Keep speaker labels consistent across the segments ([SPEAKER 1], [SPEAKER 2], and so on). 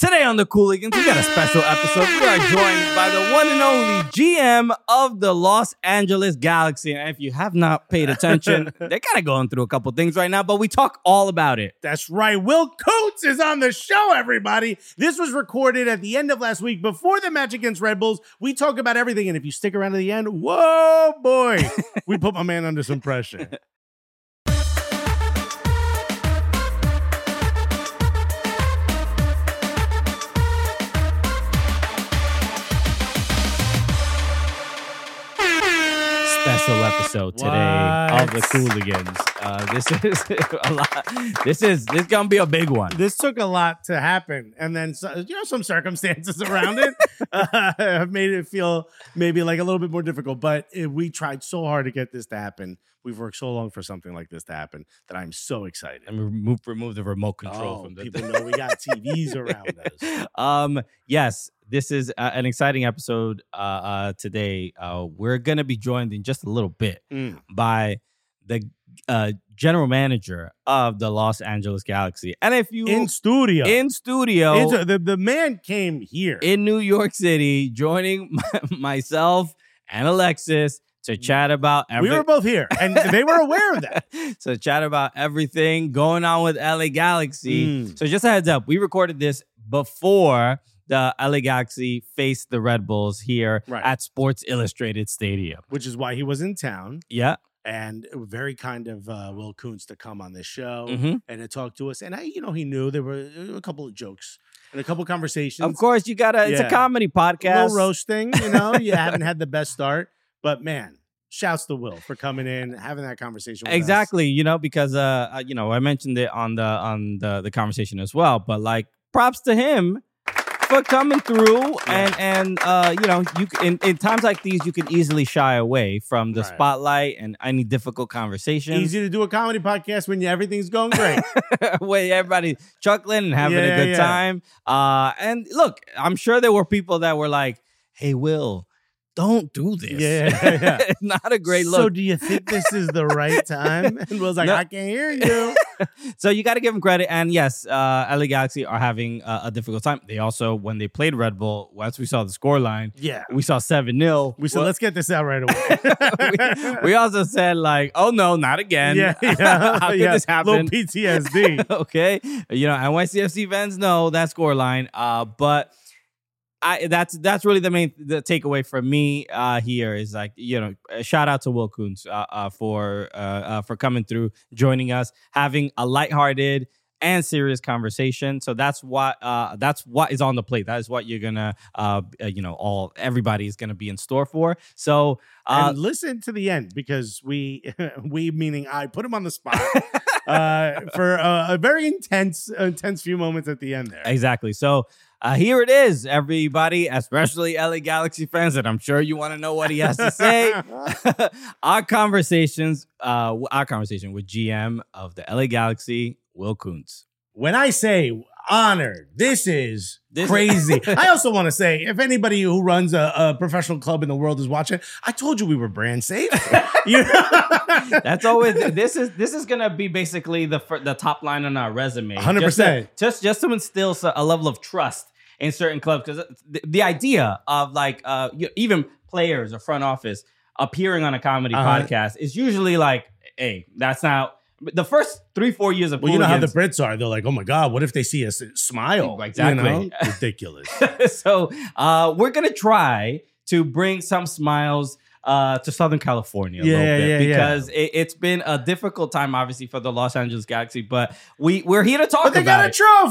[SPEAKER 1] Today on the Cooligans, we got a special episode. We are joined by the one and only GM of the Los Angeles Galaxy. And if you have not paid attention, they're kind of going through a couple things right now, but we talk all about it.
[SPEAKER 2] That's right. Will Coates is on the show, everybody. This was recorded at the end of last week before the match against Red Bulls. We talk about everything, and if you stick around to the end, whoa, boy, we put my man under some pressure.
[SPEAKER 1] Special episode today of the Cooligans. This is a lot. This is gonna be a big one.
[SPEAKER 2] This took a lot to happen, and then some circumstances around it have made it feel maybe like a little bit more difficult. But we tried so hard to get this to happen. We've worked so long for something like this to happen that I'm so excited.
[SPEAKER 1] And remove the remote control from the
[SPEAKER 2] people know we got TVs around us.
[SPEAKER 1] Yes, this is an exciting episode today. We're going to be joined in just a little bit by the general manager of the Los Angeles Galaxy. And if you...
[SPEAKER 2] In studio.
[SPEAKER 1] The
[SPEAKER 2] man came here.
[SPEAKER 1] In New York City, joining myself and Alexis to chat about everything.
[SPEAKER 2] We were both here, and they were aware of that.
[SPEAKER 1] So chat about everything going on with LA Galaxy. So just a heads up, we recorded this before the LA Galaxy faced the Red Bulls here at Sports Illustrated Stadium.
[SPEAKER 2] Which is why he was in town.
[SPEAKER 1] Yeah.
[SPEAKER 2] And very kind of Will Coons to come on this show and to talk to us. And he knew there were a couple of jokes and a couple of conversations.
[SPEAKER 1] Of course, it's a comedy podcast.
[SPEAKER 2] A little roasting, you haven't had the best start. But man, shouts to Will for coming in, having that conversation with us.
[SPEAKER 1] Because I mentioned it on the conversation as well. But like, props to him for coming through, and you can, in times like these, you can easily shy away from the spotlight and any difficult conversations.
[SPEAKER 2] Easy to do a comedy podcast when everything's going great,
[SPEAKER 1] when everybody's chuckling and having a good time. And look, I'm sure there were people that were like, "Hey, Will, don't do this."
[SPEAKER 2] Yeah.
[SPEAKER 1] It's not a great look.
[SPEAKER 2] So do you think this is the right time? And Will's like, I can't hear you.
[SPEAKER 1] So you got to give him credit. And yes, LA Galaxy are having a difficult time. They also, when they played Red Bull, once we saw the scoreline, we saw 7-0.
[SPEAKER 2] We said, let's get this out right away.
[SPEAKER 1] we also said like, oh no, not again. How could this happen?
[SPEAKER 2] Little PTSD.
[SPEAKER 1] Okay. NYCFC fans know that scoreline. But that's really the takeaway for me here is like, shout out to Will Coons for coming through, joining us, having a lighthearted and serious conversation. So that's what is on the plate. That is what you're gonna everybody is gonna be in store for. So
[SPEAKER 2] and listen to the end, because we meaning I put him on the spot for a very intense few moments at the end there.
[SPEAKER 1] Exactly. So here it is, everybody, especially LA Galaxy fans, and I'm sure you want to know what he has to say. Our conversation with GM of the LA Galaxy, Will Coons.
[SPEAKER 2] When I say honored, this is crazy. I also want to say, if anybody who runs a professional club in the world is watching, I told you we were brand safe.
[SPEAKER 1] That's always this is gonna be basically the top line on our resume.
[SPEAKER 2] 100%.
[SPEAKER 1] Just to instill a level of trust in certain clubs, because the idea of like even players or front office appearing on a comedy podcast is usually like, hey, that's not the first 3-4 years of.
[SPEAKER 2] Well, you know how the Brits are. They're like, oh my God, what if they see us smile?
[SPEAKER 1] Exactly.
[SPEAKER 2] Ridiculous.
[SPEAKER 1] So we're gonna try to bring some smiles to Southern California a little bit, because it's been a difficult time, obviously, for the Los Angeles Galaxy. But we're here to talk about it.
[SPEAKER 2] They got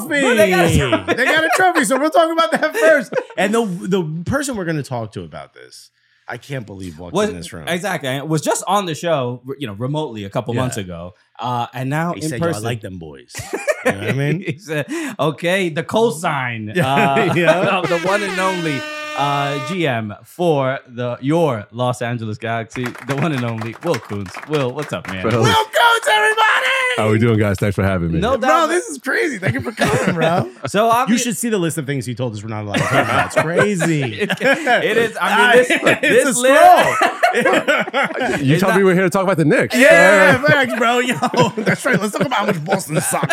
[SPEAKER 2] a trophy. So we'll talk about that first. And the person we're going to talk to about this, I can't believe walked in this room.
[SPEAKER 1] Exactly. It was just on the show, remotely a couple months ago. And now
[SPEAKER 2] he
[SPEAKER 1] in
[SPEAKER 2] said,
[SPEAKER 1] person.
[SPEAKER 2] I like them boys. You know what I mean?
[SPEAKER 1] He said, okay, the cosign of the one and only GM for your Los Angeles Galaxy, the one and only Will Coons. Will, what's up, man?
[SPEAKER 2] Will Coons, everybody!
[SPEAKER 3] How we doing, guys? Thanks for having me.
[SPEAKER 1] No doubt.
[SPEAKER 2] Bro, this is crazy. Thank you for coming, bro.
[SPEAKER 1] So
[SPEAKER 2] you should see the list of things he told us we're not allowed to talk about. It's crazy.
[SPEAKER 1] It is. I mean, this
[SPEAKER 2] it's a scroll.
[SPEAKER 3] You told me we were here to talk about the Knicks.
[SPEAKER 2] Yeah, thanks, bro. Yo, that's right. Let's talk about how much Boston sucks.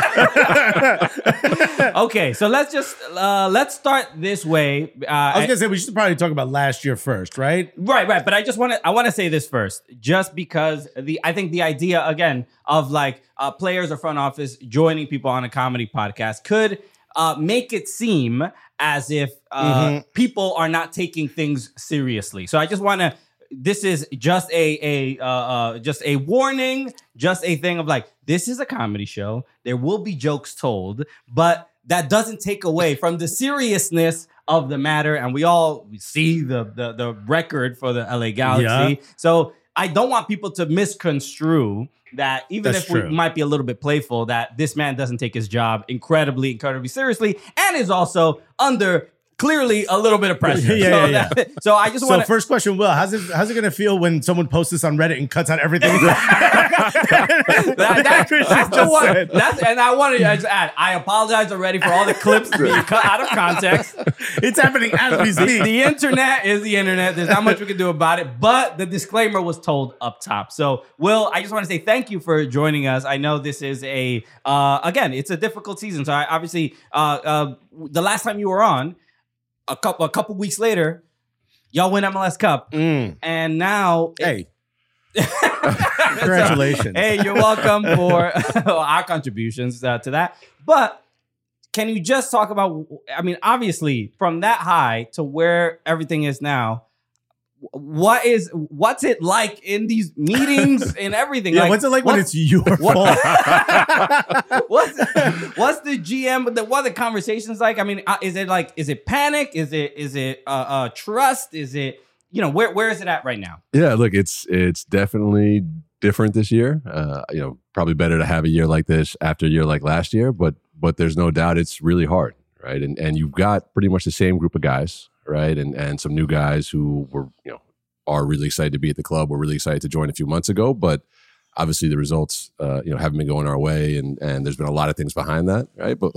[SPEAKER 1] Okay, so let's start this way.
[SPEAKER 2] I was gonna say we should probably talk about last year first, right?
[SPEAKER 1] Right. But I want to say this first, just because I think the idea again of like players or front office joining people on a comedy podcast could make it seem as if people are not taking things seriously. So I just want to. This is just a warning, just a thing of like, this is a comedy show. There will be jokes told, but that doesn't take away from the seriousness of the matter. And we all see the record for the LA Galaxy.
[SPEAKER 2] Yeah.
[SPEAKER 1] So I don't want people to misconstrue that even
[SPEAKER 2] That's
[SPEAKER 1] if we
[SPEAKER 2] true.
[SPEAKER 1] might be a little bit playful, that this man doesn't take his job incredibly seriously and is also under clearly a little bit of pressure.
[SPEAKER 2] Yeah.
[SPEAKER 1] So I just
[SPEAKER 2] So
[SPEAKER 1] want to...
[SPEAKER 2] first question, Will, how's it gonna feel when someone posts this on Reddit and cuts out everything?
[SPEAKER 1] That's the one. And I wanted to just add, I apologize already for all the clips being cut out of context.
[SPEAKER 2] It's happening as we speak.
[SPEAKER 1] The internet is the internet. There's not much we can do about it. But the disclaimer was told up top. So, Will, I just want to say thank you for joining us. I know this is again, it's a difficult season. So I obviously, the last time you were on, a couple weeks later, y'all win MLS Cup. And now...
[SPEAKER 2] Hey. Congratulations.
[SPEAKER 1] Hey, you're welcome for our contributions to that. But can you just talk about, I mean, obviously, from that high to where everything is now, what's it like in these meetings and everything?
[SPEAKER 2] Yeah,
[SPEAKER 1] like,
[SPEAKER 2] what's it like when it's your fault?
[SPEAKER 1] What's the GM? What are the conversations like? I mean, is it panic? Is it trust? Is it, where is it at right now?
[SPEAKER 3] Yeah, look, it's definitely different this year. Probably better to have a year like this after a year like last year, but there's no doubt it's really hard, right? And you've got pretty much the same group of guys, right? And some new guys who were, are really excited to be at the club. Were really excited to join a few months ago, but obviously the results, haven't been going our way, and there's been a lot of things behind that, right? But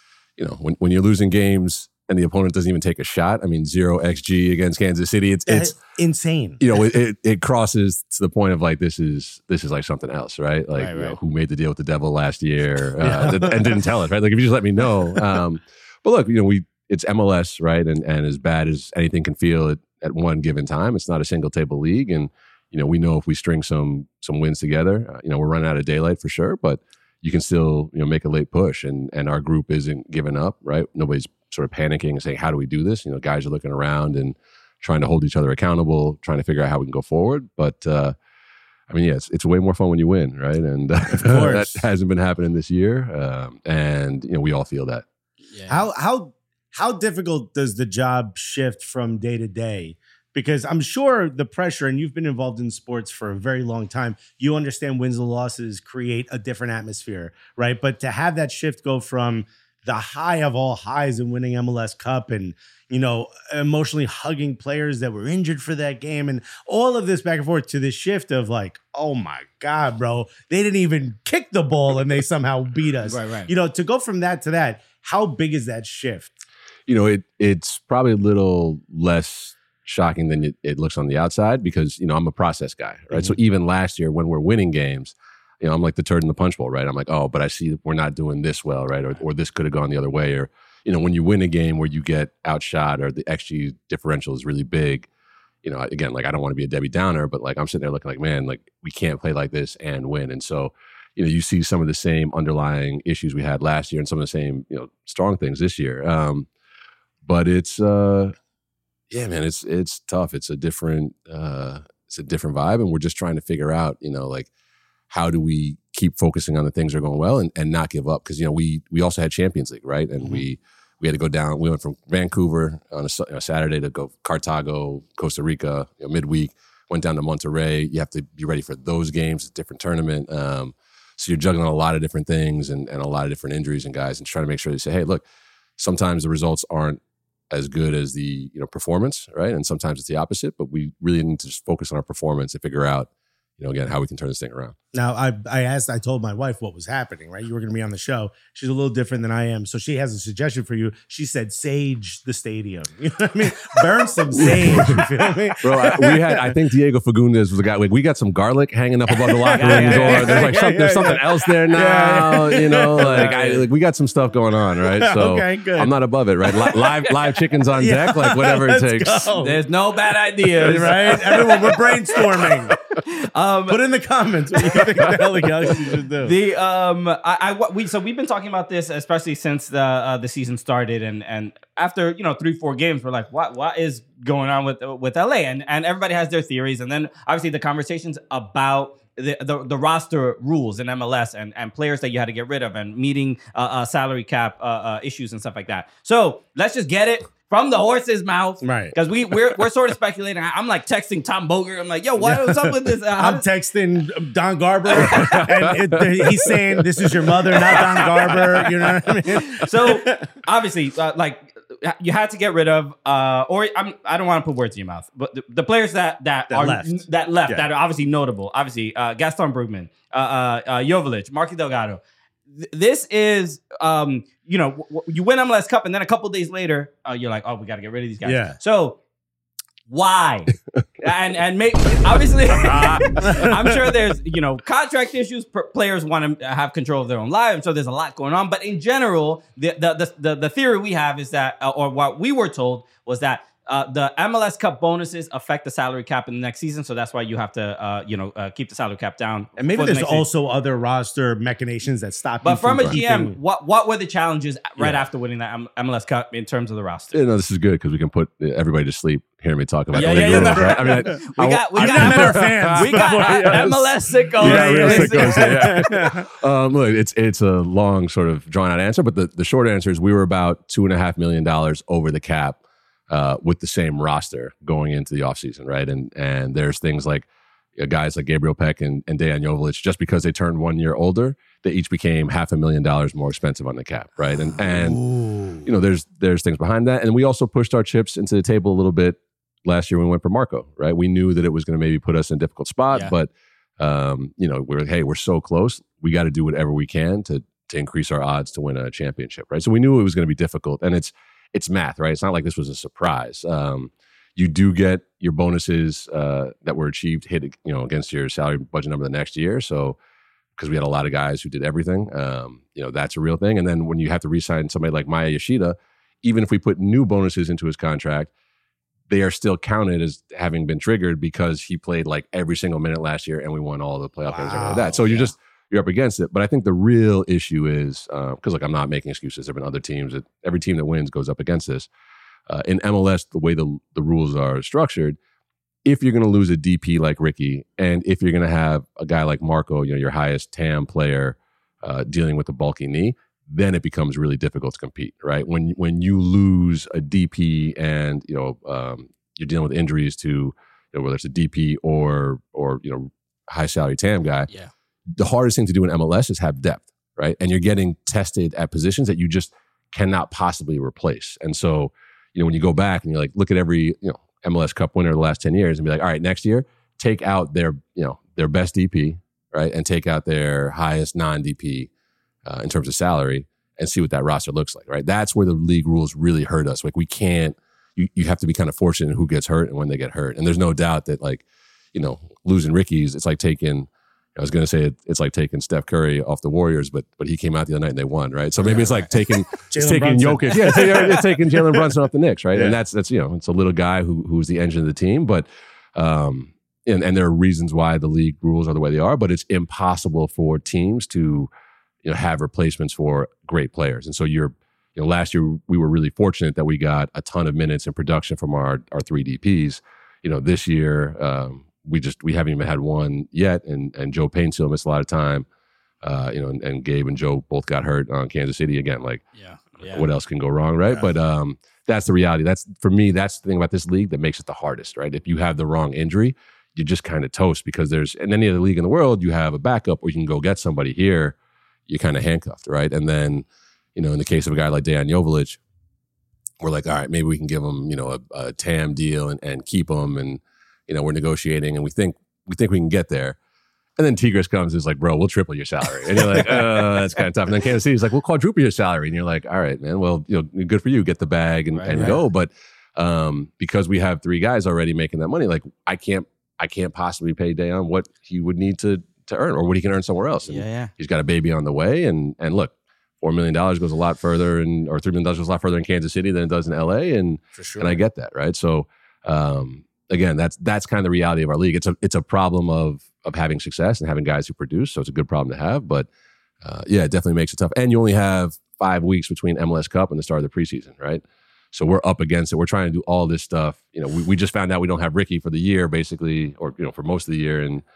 [SPEAKER 3] when you're losing games and the opponent doesn't even take a shot, I mean, 0 XG against Kansas City, it's
[SPEAKER 2] insane.
[SPEAKER 3] It crosses to the point of like this is like something else, right? Like
[SPEAKER 2] Right.
[SPEAKER 3] Who made the deal with the devil last year and didn't tell it, right? Like if you just let me know. But look, it's MLS, right? And as bad as anything can feel at one given time, it's not a single table league, and we know if we string some wins together, we're running out of daylight for sure, but you can still make a late push, and our group isn't giving up, right? Nobody's sort of panicking and saying, how do we do this? Guys are looking around and trying to hold each other accountable, trying to figure out how we can go forward. But it's way more fun when you win, right? And that hasn't been happening this year, and we all feel that.
[SPEAKER 1] Yeah.
[SPEAKER 2] How difficult does the job shift from day to day? Because I'm sure the pressure, and you've been involved in sports for a very long time, you understand wins and losses create a different atmosphere, right? But to have that shift go from the high of all highs and winning MLS Cup and, emotionally hugging players that were injured for that game and all of this back and forth to this shift of like, oh my God, bro, they didn't even kick the ball and they somehow beat us.
[SPEAKER 1] Right.
[SPEAKER 2] To go from that to that, how big is that shift?
[SPEAKER 3] It's probably a little less shocking than it looks on the outside because, I'm a process guy, right? So even last year when we're winning games, I'm like the turd in the punch bowl, right? I'm like, oh, but I see that we're not doing this well, right? Or this could have gone the other way. Or, when you win a game where you get outshot or the XG differential is really big, again, like I don't want to be a Debbie Downer, but like I'm sitting there looking like, man, like we can't play like this and win. And so, you see some of the same underlying issues we had last year and some of the same, strong things this year. But it's, yeah, man, it's tough. It's a different vibe, and we're just trying to figure out, like how do we keep focusing on the things that are going well and not give up? Because we also had Champions League, right? And we had to go down. We went from Vancouver on a Saturday to go Cartago, Costa Rica, midweek. Went down to Monterrey. You have to be ready for those games. It's a different tournament. So you're juggling a lot of different things and a lot of different injuries and guys, and trying to make sure they say, hey, look, sometimes the results aren't as good as the performance, right? And sometimes it's the opposite, but we really need to just focus on our performance and figure out, again, how we can turn this thing around.
[SPEAKER 2] Now, I told my wife what was happening, right? You were going to be on the show. She's a little different than I am. So she has a suggestion for you. She said, sage the stadium. You know what I mean? Burn some sage, you feel me?
[SPEAKER 3] Bro, I think Diego Fagundes was the guy. Like, we got some garlic hanging up above the locker room door. There's like there's something else there now. You know, like we got some stuff going on, right? So
[SPEAKER 2] okay, good.
[SPEAKER 3] I'm not above it, right? Live chickens on deck, like whatever it takes.
[SPEAKER 2] Go.
[SPEAKER 1] There's no bad ideas,
[SPEAKER 2] right? Everyone, we're brainstorming. Put in the comments what you think the Hell Galaxy should do.
[SPEAKER 1] We've been talking about this, especially since the season started, and after 3-4 games, we're like, what is going on with LA? And everybody has their theories, and then obviously the conversations about the roster rules in MLS and players that you had to get rid of and meeting salary cap issues and stuff like that. So let's just get it from the horse's mouth,
[SPEAKER 2] right?
[SPEAKER 1] Because we're sort of speculating. I'm like texting Tom Boger. I'm like, yo, what's up with this?
[SPEAKER 2] I'm texting Don Garber, and he's saying this is your mother, not Don Garber. You know what I mean?
[SPEAKER 1] So obviously, you had to get rid of, or I don't want to put words in your mouth, but the players that
[SPEAKER 2] left,
[SPEAKER 1] that are obviously notable. Obviously, Gaston Brugman, Joveljic, Marky Delgado. This is, you win MLS Cup, and then a couple days later, you're like, oh, we got to get rid of these guys.
[SPEAKER 2] Yeah.
[SPEAKER 1] So why? and obviously, I'm sure there's contract issues. Players want to have control of their own lives, so there's a lot going on. But in general, the theory we have is that, or what we were told was that. The MLS Cup bonuses affect the salary cap in the next season, so that's why you have to, keep the salary cap down.
[SPEAKER 2] And maybe there's also other roster machinations that stop.
[SPEAKER 1] But from a GM, what were the challenges right after winning that MLS Cup in terms of the roster?
[SPEAKER 3] This is good because we can put everybody to sleep hearing me talk about
[SPEAKER 1] rules.
[SPEAKER 3] Right? I mean,
[SPEAKER 1] we got MLS sickos.
[SPEAKER 3] Look, it's a long sort of drawn out answer, but the short answer is we were about $2.5 million over the cap. With the same roster going into the offseason, right? And there's things like guys like Gabriel Peck and Dejan Joveljic, just because they turned 1 year older, they each became $500,000 more expensive on the cap, right? And there's things behind that. And we also pushed our chips into the table a little bit last year when we went for Marco, right? We knew that it was going to maybe put us in a difficult spot, but we're like, hey, we're so close. We got to do whatever we can to increase our odds to win a championship, right? So we knew it was going to be difficult, and it's math, right? It's not like this was a surprise. You do get your bonuses that were achieved hit, against your salary budget number the next year. So, because we had a lot of guys who did everything, that's a real thing. And then when you have to re-sign somebody like Maya Yoshida, even if we put new bonuses into his contract, they are still counted as having been triggered because he played like every single minute last year and we won all the playoff games and like that. So you're up against it. But I think the real issue is, because I'm not making excuses. There have been other teams every team that wins goes up against this. In MLS, the way the rules are structured, if you're going to lose a DP like Ricky, and if you're going to have a guy like Marco, your highest TAM player, dealing with a bulky knee, then it becomes really difficult to compete, right? When you lose a DP and you're dealing with injuries to whether it's a DP or high salary TAM guy.
[SPEAKER 1] Yeah.
[SPEAKER 3] The hardest thing to do in MLS is have depth, right? And you're getting tested at positions that you just cannot possibly replace. And so, when you go back and you're like, look at every, MLS Cup winner of the last 10 years and be like, all right, next year, take out their best DP, right? And take out their highest non-DP in terms of salary and see what that roster looks like, right? That's where the league rules really hurt us. Like we can't, you have to be kind of fortunate in who gets hurt and when they get hurt. And there's no doubt that losing Ricky's, it's like taking, I was going to say it's like taking Steph Curry off the Warriors, but he came out the other night and they won, right? So maybe it's like taking Jokic, it's taking Jalen Brunson off the Knicks, right? Yeah. And that's it's a little guy who's the engine of the team, but and there are reasons why the league rules are the way they are, but it's impossible for teams to have replacements for great players. And so last year we were really fortunate that we got a ton of minutes in production from our 3 DPs. This year. We haven't even had one yet, and Joe Payne still missed a lot of time, and Gabe and Joe both got hurt on Kansas City again. Like, what else can go wrong, right? Yeah. But that's the reality. That's for me. That's the thing about this league that makes it the hardest, right? If you have the wrong injury, you just kind of toast because in any other league in the world, you have a backup or you can go get somebody. Here, you're kind of handcuffed, right? And then, in the case of a guy like Dejan Joveljic, we're like, all right, maybe we can give him, a TAM deal and keep him and. We're negotiating and we think we can get there. And then Tigres comes and is like, bro, we'll triple your salary. And you're like, that's kind of tough. And then Kansas City's like, we'll quadruple your salary. And you're like, all right, man, well, good for you. Get the bag and go. But because we have 3 guys already making that money, like I can't possibly pay Dejan what he would need to earn or what he can earn somewhere else. And he's got a baby on the way. And look, $4 million goes a lot further or $3 million goes a lot further in Kansas City than it does in LA. And,
[SPEAKER 2] For sure.
[SPEAKER 3] And I get that. Right. So, again, that's kind of the reality of our league. It's a problem of having success and having guys who produce. So it's a good problem to have, but it definitely makes it tough. And you only have 5 weeks between MLS Cup and the start of the preseason, right? So we're up against it. We're trying to do all this stuff. We just found out we don't have Ricky for the year, basically, or for most of the year in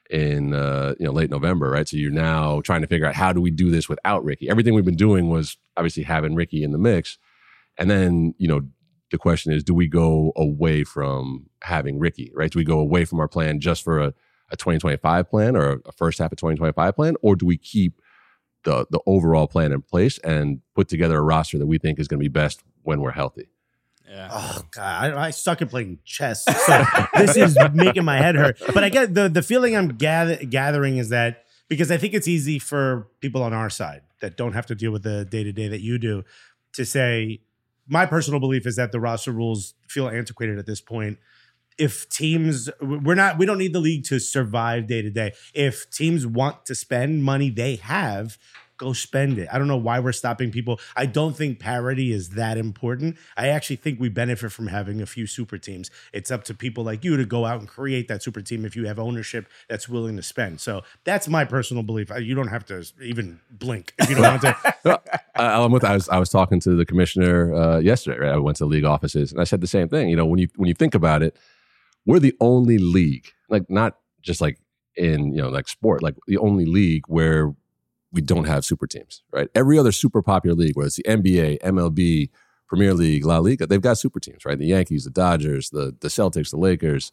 [SPEAKER 3] late November, right? So you're now trying to figure out how do we do this without Ricky. Everything we've been doing was obviously having Ricky in the mix, and then the question is, do we go away from having Ricky, right? Do we go away from our plan just for a 2025 plan or a first half of 2025 plan? Or do we keep the overall plan in place and put together a roster that we think is going to be best when we're healthy?
[SPEAKER 1] Yeah.
[SPEAKER 2] Oh God, I suck at playing chess, so this is making my head hurt. But I get the feeling I'm gathering is that because I think it's easy for people on our side that don't have to deal with the day-to-day that you do to say, my personal belief is that the roster rules feel antiquated at this point. If teams, we don't need the league to survive day to day. If teams want to spend money they have, go spend it. I don't know why we're stopping people. I don't think parity is that important. I actually think we benefit from having a few super teams. It's up to people like you to go out and create that super team if you have ownership that's willing to spend. So that's my personal belief. You don't have to even blink if you don't want to.
[SPEAKER 3] I was talking to the commissioner yesterday, right? I went to the league offices and I said the same thing. When you think about it, we're the only league, like not just like in, like sport, like the only league where we don't have super teams, right? Every other super popular league, whether it's the NBA, MLB, Premier League, La Liga, they've got super teams, right? The Yankees, the Dodgers, the Celtics, the Lakers.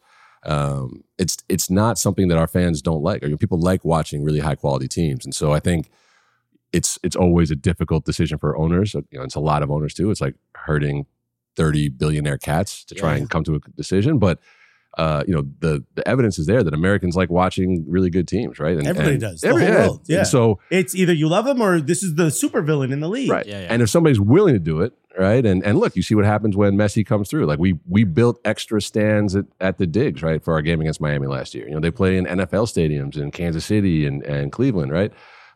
[SPEAKER 3] It's not something that our fans don't like. People like watching really high quality teams. And so I think it's always a difficult decision for owners. It's a lot of owners too. It's like herding 30 billionaire cats to try and come to a decision. But the evidence is there that Americans like watching really good teams, right? And
[SPEAKER 2] everybody does. The whole world. Yeah.
[SPEAKER 3] And so
[SPEAKER 2] it's either you love them or this is the super villain in the league.
[SPEAKER 3] Right. Yeah. And if somebody's willing to do it, right? And look, you see what happens when Messi comes through. Like we built extra stands at the Digs, right, for our game against Miami last year. They play in NFL stadiums in Kansas City and Cleveland, right?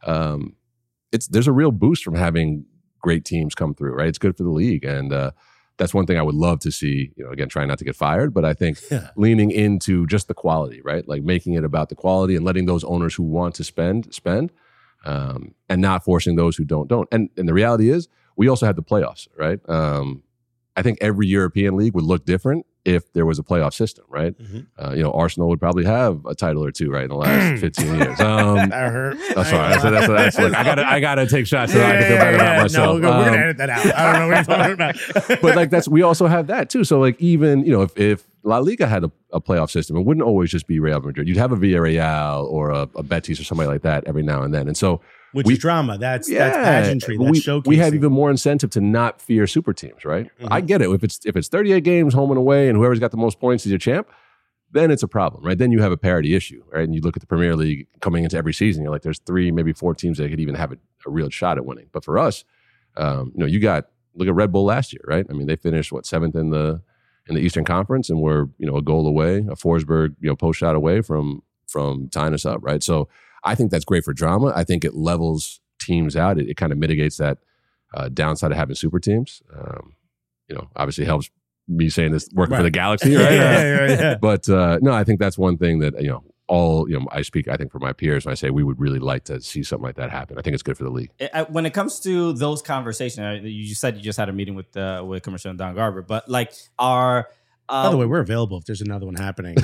[SPEAKER 3] There's a real boost from having great teams come through, right? It's good for the league. And that's one thing I would love to see, again, trying not to get fired, but I think leaning into just the quality, right? Like making it about the quality and letting those owners who want to spend, and not forcing those who don't. And the reality is, we also have the playoffs, right? I think every European league would look different if there was a playoff system, right? Mm-hmm. Arsenal would probably have a title or two, right, in the last 15 years. That
[SPEAKER 2] hurt.
[SPEAKER 3] Oh, sorry. That's look, I gotta take shots so I can feel better about myself.
[SPEAKER 2] No, we're gonna edit that out. I don't know what you're talking about.
[SPEAKER 3] But like we also have that too. So like even if La Liga had a playoff system, it wouldn't always just be Real Madrid. You'd have a Villarreal or a Betis or somebody like that every now and then. And so
[SPEAKER 2] which is drama. That's pageantry. That's showcasing.
[SPEAKER 3] We have even more incentive to not fear super teams, right? Mm-hmm. I get it. If it's 38 games home and away, and whoever's got the most points is your champ, then it's a problem, right? Then you have a parity issue, right? And you look at the Premier League coming into every season, you're like, there's 3, maybe 4 teams that could even have a real shot at winning. But for us, look at Red Bull last year, right? I mean, they finished 7th in the Eastern Conference, and we're a goal away, a Forsberg post shot away from tying us up, right? So I think that's great for drama. I think it levels teams out. It kind of mitigates that downside of having super teams. Obviously helps me saying this working for the Galaxy, right?
[SPEAKER 2] Yeah.
[SPEAKER 3] But no, I think that's one thing that I speak. I think for my peers when I say we would really like to see something like that happen. I think it's good for the league.
[SPEAKER 1] When it comes to those conversations, you said you just had a meeting with Commissioner Don Garber, but like
[SPEAKER 2] by the way, we're available if there's another one happening.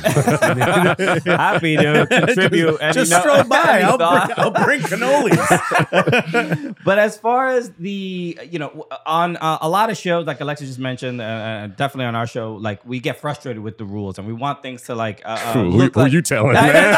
[SPEAKER 1] Happy to contribute.
[SPEAKER 2] Just stroll by. I'll bring cannolis.
[SPEAKER 1] But as far as the, on a lot of shows, like Alexa just mentioned, definitely on our show, like we get frustrated with the rules and we want things to like.
[SPEAKER 3] Who are you telling?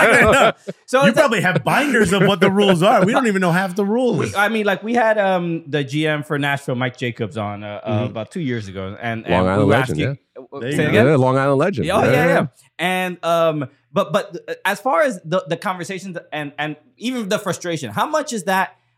[SPEAKER 1] So
[SPEAKER 2] you probably have binders of what the rules are. We don't even know half the rules.
[SPEAKER 1] We had the GM for Nashville, Mike Jacobs, on about 2 years ago, and
[SPEAKER 3] Long Island legend,
[SPEAKER 1] Long Island legend.
[SPEAKER 3] Yeah.
[SPEAKER 1] And But as far as the conversations and even the frustration, how much is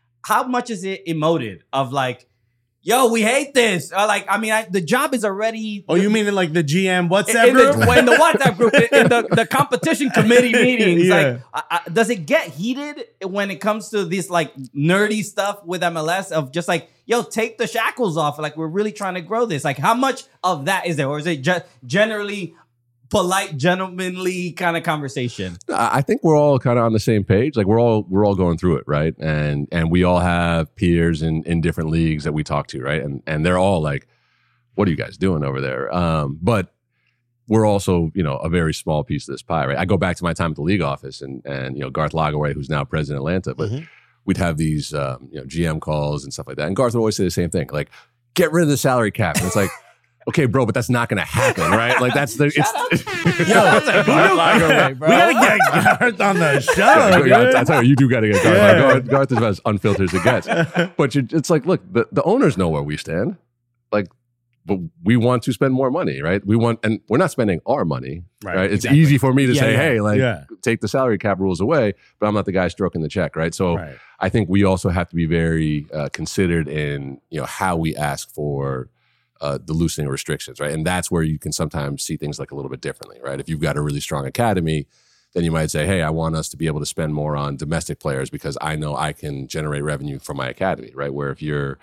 [SPEAKER 1] it emoted of like, yo, we hate this. The job is already.
[SPEAKER 2] Oh, you mean in like the GM WhatsApp group?
[SPEAKER 1] In the WhatsApp group, in the competition committee meetings. Yeah. Like, does it get heated when it comes to this like nerdy stuff with MLS of just like, yo, take the shackles off. Like, we're really trying to grow this. Like, how much of that is there? Or is it just generally polite, gentlemanly kind of conversation?
[SPEAKER 3] I think we're all kind of on the same page. Like we're all going through it, right? And we all have peers in different leagues that we talk to, right? And they're all like, "What are you guys doing over there?" But we're also, a very small piece of this pie, right? I go back to my time at the league office, and Garth Lagerway, who's now president of Atlanta, but we'd have these GM calls and stuff like that, and Garth would always say the same thing, like, "Get rid of the salary cap." And it's like, okay, bro, but that's not going to happen, right? Like that's the.
[SPEAKER 1] That's a Garth Lagerway, bro.
[SPEAKER 2] We gotta get Garth on the show.
[SPEAKER 3] I tell you do got to get Garth. Yeah. Garth is about as unfiltered as it gets. But it's like, look, the owners know where we stand. Like, but we want to spend more money, right? And we're not spending our money, right? It's easy for me to say, hey, take the salary cap rules away, but I'm not the guy stroking the check, right? So I think we also have to be very considered in how we ask for the loosening of restrictions, right? And that's where you can sometimes see things like a little bit differently, right? If you've got a really strong academy, then you might say, hey, I want us to be able to spend more on domestic players because I know I can generate revenue from my academy, right? Where if you're,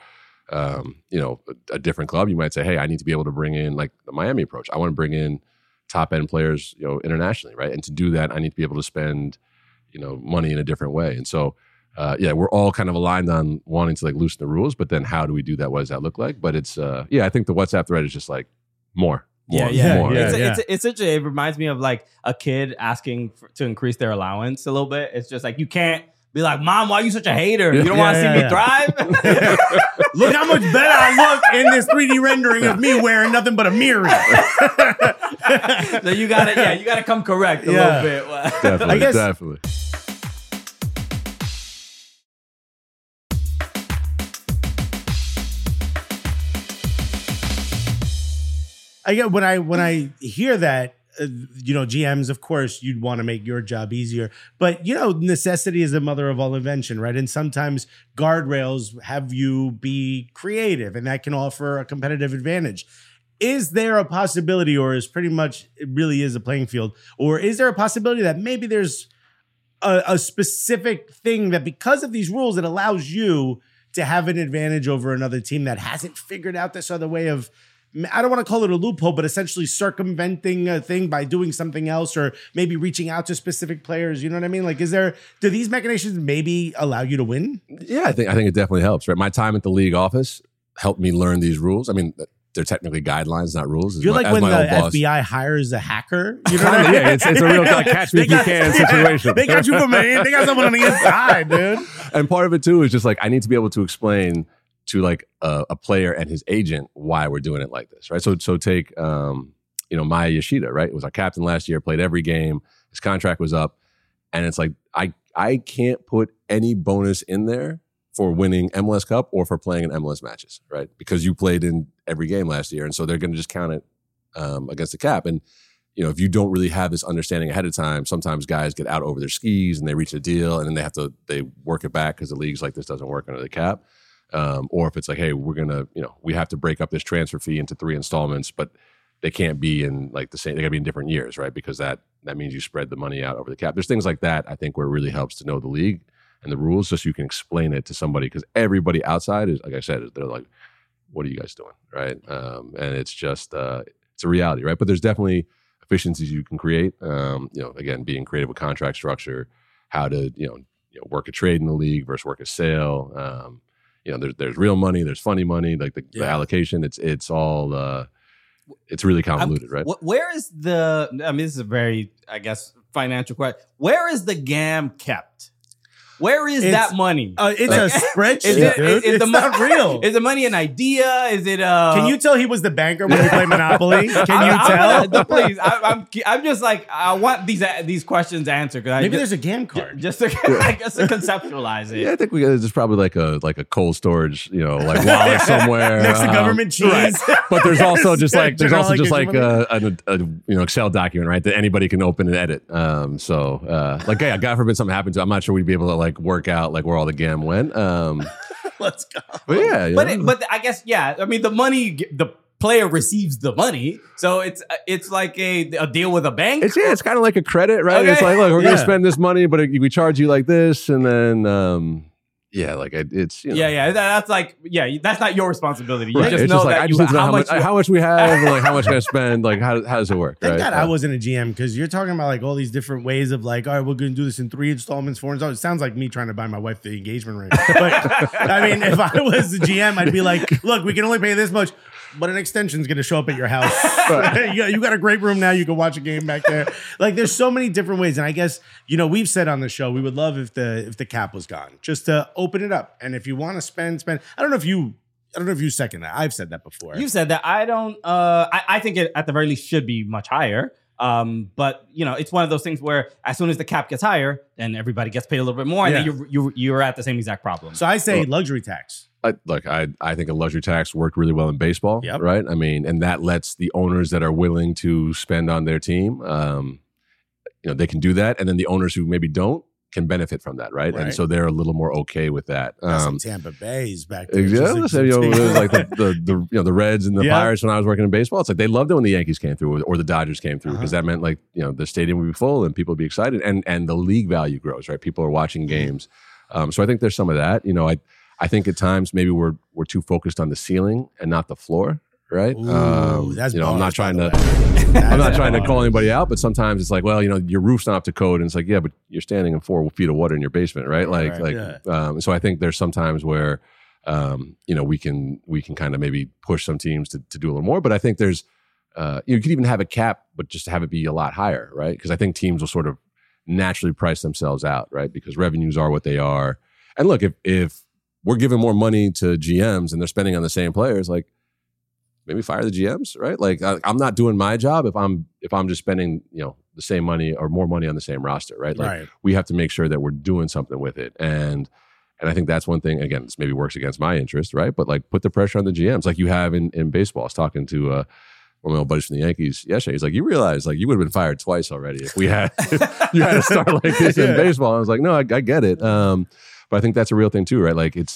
[SPEAKER 3] a different club, you might say, hey, I need to be able to bring in like the Miami approach. I want to bring in top end players, internationally, right? And to do that, I need to be able to spend, money in a different way. And so, we're all kind of aligned on wanting to like loosen the rules, but then how do we do that? What does that look like? But it's, I think the WhatsApp thread is just like more.
[SPEAKER 1] It's interesting. It reminds me of like a kid asking to increase their allowance a little bit. It's just like, you can't be like, Mom, why are you such a hater? You don't want to see me thrive?
[SPEAKER 2] Look how much better I look in this 3D rendering of me wearing nothing but a mirror.
[SPEAKER 1] So you gotta come correct a little bit.
[SPEAKER 3] Definitely.
[SPEAKER 2] I get when I hear that, GMs, of course, you'd want to make your job easier, but necessity is the mother of all invention, right? And sometimes guardrails have you be creative, and that can offer a competitive advantage. Is there a possibility, or is pretty much it really is a playing field, or is there a possibility that maybe there's a specific thing that because of these rules, it allows you to have an advantage over another team that hasn't figured out this other way of, I don't want to call it a loophole, but essentially circumventing a thing by doing something else, or maybe reaching out to specific players. You know what I mean? Like, do these mechanisms maybe allow you to win?
[SPEAKER 3] Yeah, I think it definitely helps, right? My time at the league office helped me learn these rules. I mean, they're technically guidelines, not rules.
[SPEAKER 2] You're like when the FBI hires a hacker. You know what I mean?
[SPEAKER 3] Yeah, it's a real catch me if you can situation.
[SPEAKER 2] They got you from they got someone on the inside, dude.
[SPEAKER 3] And part of it too is just like I need to be able to explain to like a player and his agent why we're doing it like this, right? So take Maya Yoshida, right? It was our captain last year, played every game. His contract was up, and it's like I can't put any bonus in there for winning MLS Cup or for playing in MLS matches, right? Because you played in every game last year, and so they're going to just count it against the cap. And if you don't really have this understanding ahead of time, sometimes guys get out over their skis and they reach a deal, and then they work it back because the league's like, this doesn't work under the cap. Or if it's like, hey, we're gonna, we have to break up this transfer fee into 3 installments, but they can't be in like the same. They got to be in different years, right? Because that means you spread the money out over the cap. There's things like that. I think where it really helps to know the league and the rules, just so you can explain it to somebody. Because everybody outside is, like I said, they're like, "What are you guys doing?" Right? And it's just it's a reality, right? But there's definitely efficiencies you can create. Again, being creative with contract structure, how to work a trade in the league versus work a sale. There's real money, there's funny money, like the allocation. It's all it's really convoluted, right?
[SPEAKER 1] Where is this is a very, I guess, financial question. Where is the GAM kept? Where is that money?
[SPEAKER 2] It's a spreadsheet, dude.
[SPEAKER 1] Is
[SPEAKER 2] It's not real.
[SPEAKER 1] Is the money an idea? Is it?
[SPEAKER 2] Can you tell he was the banker when you play Monopoly? Can you tell?
[SPEAKER 1] Please, I'm just like I want these questions answered.
[SPEAKER 2] Maybe there's a GAM card.
[SPEAKER 1] Just to, I guess to conceptualize it.
[SPEAKER 3] Yeah, I think there's probably like a cold storage, like wallet somewhere
[SPEAKER 2] Next to government cheese.
[SPEAKER 3] Right. But there's also just like
[SPEAKER 2] General
[SPEAKER 3] an Excel document, right, that anybody can open and edit. Yeah, God forbid something happened to. I'm not sure we'd be able to like work out like where all the GAM went.
[SPEAKER 2] Let's go.
[SPEAKER 3] But yeah,
[SPEAKER 1] but I guess I mean the money the player receives the money, so it's like a deal with a bank.
[SPEAKER 3] It's kind of like a credit, right?
[SPEAKER 1] Okay.
[SPEAKER 3] It's like, look, we're gonna spend this money, but we charge you like this, and then it's
[SPEAKER 1] that's like that's not your responsibility. You
[SPEAKER 3] right.
[SPEAKER 1] just
[SPEAKER 3] it's
[SPEAKER 1] know
[SPEAKER 3] just like,
[SPEAKER 1] that
[SPEAKER 3] I just need to know how much we have, and like how much can I spend, like how does it work?
[SPEAKER 2] Thank
[SPEAKER 3] right?
[SPEAKER 2] God I wasn't a GM, because you're talking about like all these different ways of like, all right, we're going to do this in 3 installments, 4 installments. It sounds like me trying to buy my wife the engagement ring. But I mean, if I was the GM, I'd be like, look, we can only pay this much, but an extension's going to show up at your house. You got a great room now. You can watch a game back there. Like, there's so many different ways. And I guess, we've said on the show, we would love if the cap was gone, just to open it up. And if you want to spend. I don't know if you second that. I've said that before.
[SPEAKER 1] You said that. I don't. I think it at the very least should be much higher. But it's one of those things where as soon as the cap gets higher, then everybody gets paid a little bit more, and then you're at the same exact problem.
[SPEAKER 2] So I say luxury tax.
[SPEAKER 3] I think a luxury tax worked really well in baseball, right? I mean, and that lets the owners that are willing to spend on their team, they can do that, and then the owners who maybe don't can benefit from that, right? And so they're a little more okay with that.
[SPEAKER 2] Tampa Bay's back there.
[SPEAKER 3] Yeah, it was like the Reds and the Pirates when I was working in baseball. It's like they loved it when the Yankees came through or the Dodgers came through, because that meant like the stadium would be full and people would be excited, and the league value grows, right? People are watching games, so I think there's some of that. I think at times maybe we're too focused on the ceiling and not the floor, right?
[SPEAKER 2] Ooh, that's
[SPEAKER 3] I'm not trying to call anybody out, but sometimes it's like, well, your roof's not up to code, and it's like, yeah, but you're standing in 4 feet of water in your basement, right? So I think there's sometimes where we can kind of maybe push some teams to do a little more, but I think there's you could even have a cap, but just have it be a lot higher, right? Because I think teams will sort of naturally price themselves out, right? Because revenues are what they are, and look, if we're giving more money to GMs and they're spending on the same players, like maybe fire the GMs, right? Like I'm not doing my job if I'm just spending the same money or more money on the same roster, right? Like we have to make sure that we're doing something with it, and I think that's one thing. Again, this maybe works against my interest, right? But like put the pressure on the GMs, like you have in baseball. I was talking to one of my old buddies from the Yankees yesterday. He's like, you realize like you would have been fired twice already if you had a start like this in baseball. I was like, no, I get it. But I think that's a real thing too, right? Like the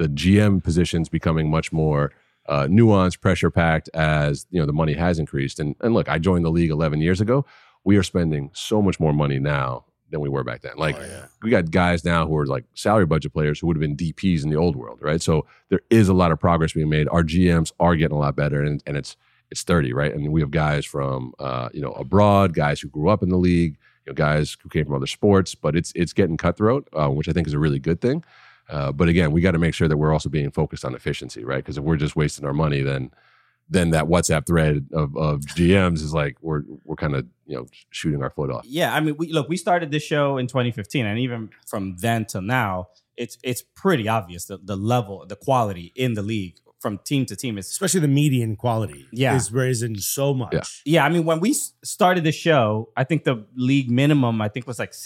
[SPEAKER 3] GM position's becoming much more nuanced, pressure packed as the money has increased. And look, I joined the league 11 years ago. We are spending so much more money now than we were back then. Like we got guys now who are like salary budget players who would have been DPs in the old world, right? So there is a lot of progress being made. Our GMs are getting a lot better, and it's 30, right? And we have guys from abroad, guys who grew up in the league, guys who came from other sports, but it's getting cutthroat, which I think is a really good thing. But again, we got to make sure that we're also being focused on efficiency, right? Because if we're just wasting our money, then that WhatsApp thread of GMs is like we're kind of shooting our foot off.
[SPEAKER 1] Yeah, I mean, we started this show in 2015, and even from then to now, it's pretty obvious the level, the quality in the league from team to team is,
[SPEAKER 2] especially the median quality, is risen so much.
[SPEAKER 1] Yeah, I mean, when we started the show, I think the league minimum was like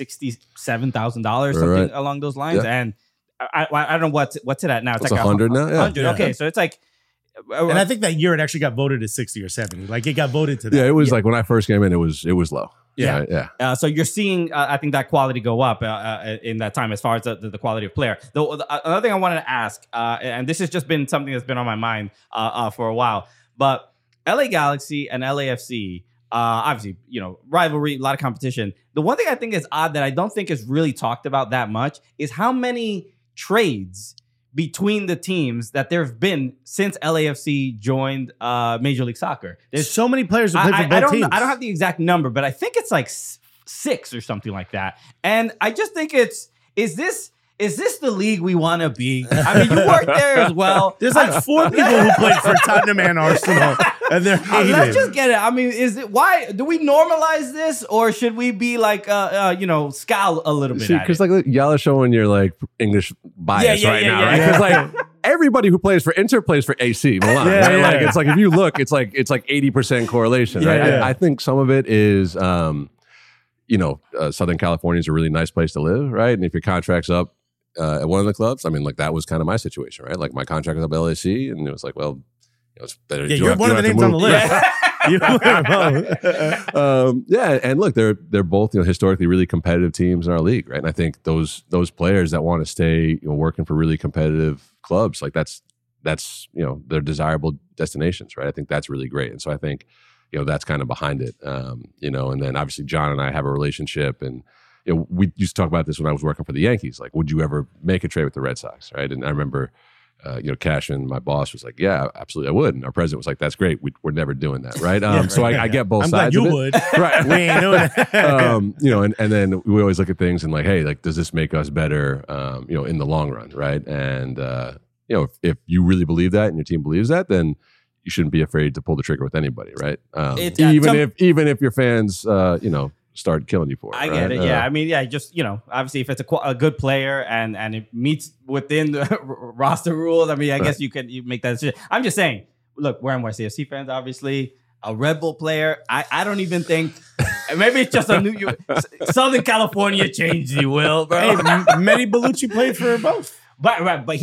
[SPEAKER 1] $67,000, something along those lines, and I don't know what's it at now. It's like
[SPEAKER 3] 100 now.
[SPEAKER 1] 100. Yeah. Okay, so it's like,
[SPEAKER 2] and I think that year it actually got voted as 60 or 70. Like it got voted to that.
[SPEAKER 3] Yeah, it was like when I first came in, it was low.
[SPEAKER 1] Yeah. So you're seeing, I think, that quality go up in that time as far as the quality of player. Another thing I wanted to ask, and this has just been something that's been on my mind for a while, but LA Galaxy and LAFC, obviously, rivalry, a lot of competition. The one thing I think is odd that I don't think is really talked about that much is how many trades between the teams that there have been since LAFC joined Major League Soccer.
[SPEAKER 2] There's so many players who play for both teams.
[SPEAKER 1] I don't have the exact number, but I think it's like 6 or something like that. And I just think is this is this the league we want to be? I mean, you work there as well.
[SPEAKER 2] There's like 4 people who played for Tottenham and Arsenal, and they're hated.
[SPEAKER 1] Let's just get it. I mean, why do we normalize this, or should we be like, scowl a little bit?
[SPEAKER 3] Because like y'all are showing your like English bias right now, right? Because like everybody who plays for Inter plays for AC Milan, right?
[SPEAKER 2] Yeah.
[SPEAKER 3] Like it's like if you look, it's like 80% correlation, right?
[SPEAKER 2] Yeah.
[SPEAKER 3] I think some of it is, Southern California is a really nice place to live, right? And if your contract's up at one of the clubs, I mean, like that was kind of my situation, right? Like my contract was up at LAC, and it was like, well, it's better.
[SPEAKER 2] Yeah, you're one of the names on the list.
[SPEAKER 3] And look, they're both historically really competitive teams in our league, right? And I think those players that want to stay working for really competitive clubs, like that's their desirable destinations, right? I think that's really great, and so I think that's kind of behind it, and then obviously John and I have a relationship, and we used to talk about this when I was working for the Yankees, like would you ever make a trade with the Red Sox, right? And I remember. Cashman, my boss, was like, "Yeah, absolutely, I would." And our president was like, "That's great. We're never doing that, right?" So I get both sides.
[SPEAKER 2] I'm glad you
[SPEAKER 3] of it.
[SPEAKER 2] would,
[SPEAKER 3] right?
[SPEAKER 2] We ain't doing it.
[SPEAKER 3] And then we always look at things and like, hey, like, does this make us better? In the long run, right? And if you really believe that and your team believes that, then you shouldn't be afraid to pull the trigger with anybody, right? Even if your fans, start killing you for it.
[SPEAKER 1] I get it. Yeah. I mean, just, obviously if it's a good player and it meets within the roster rules, I mean, I guess you make that decision. I'm just saying, look, we're NYCFC fans, obviously. A Red Bull player, I don't even think, maybe it's just a Southern California change, you will, bro.
[SPEAKER 2] Hey, Mehdi Bellucci played for both.
[SPEAKER 1] But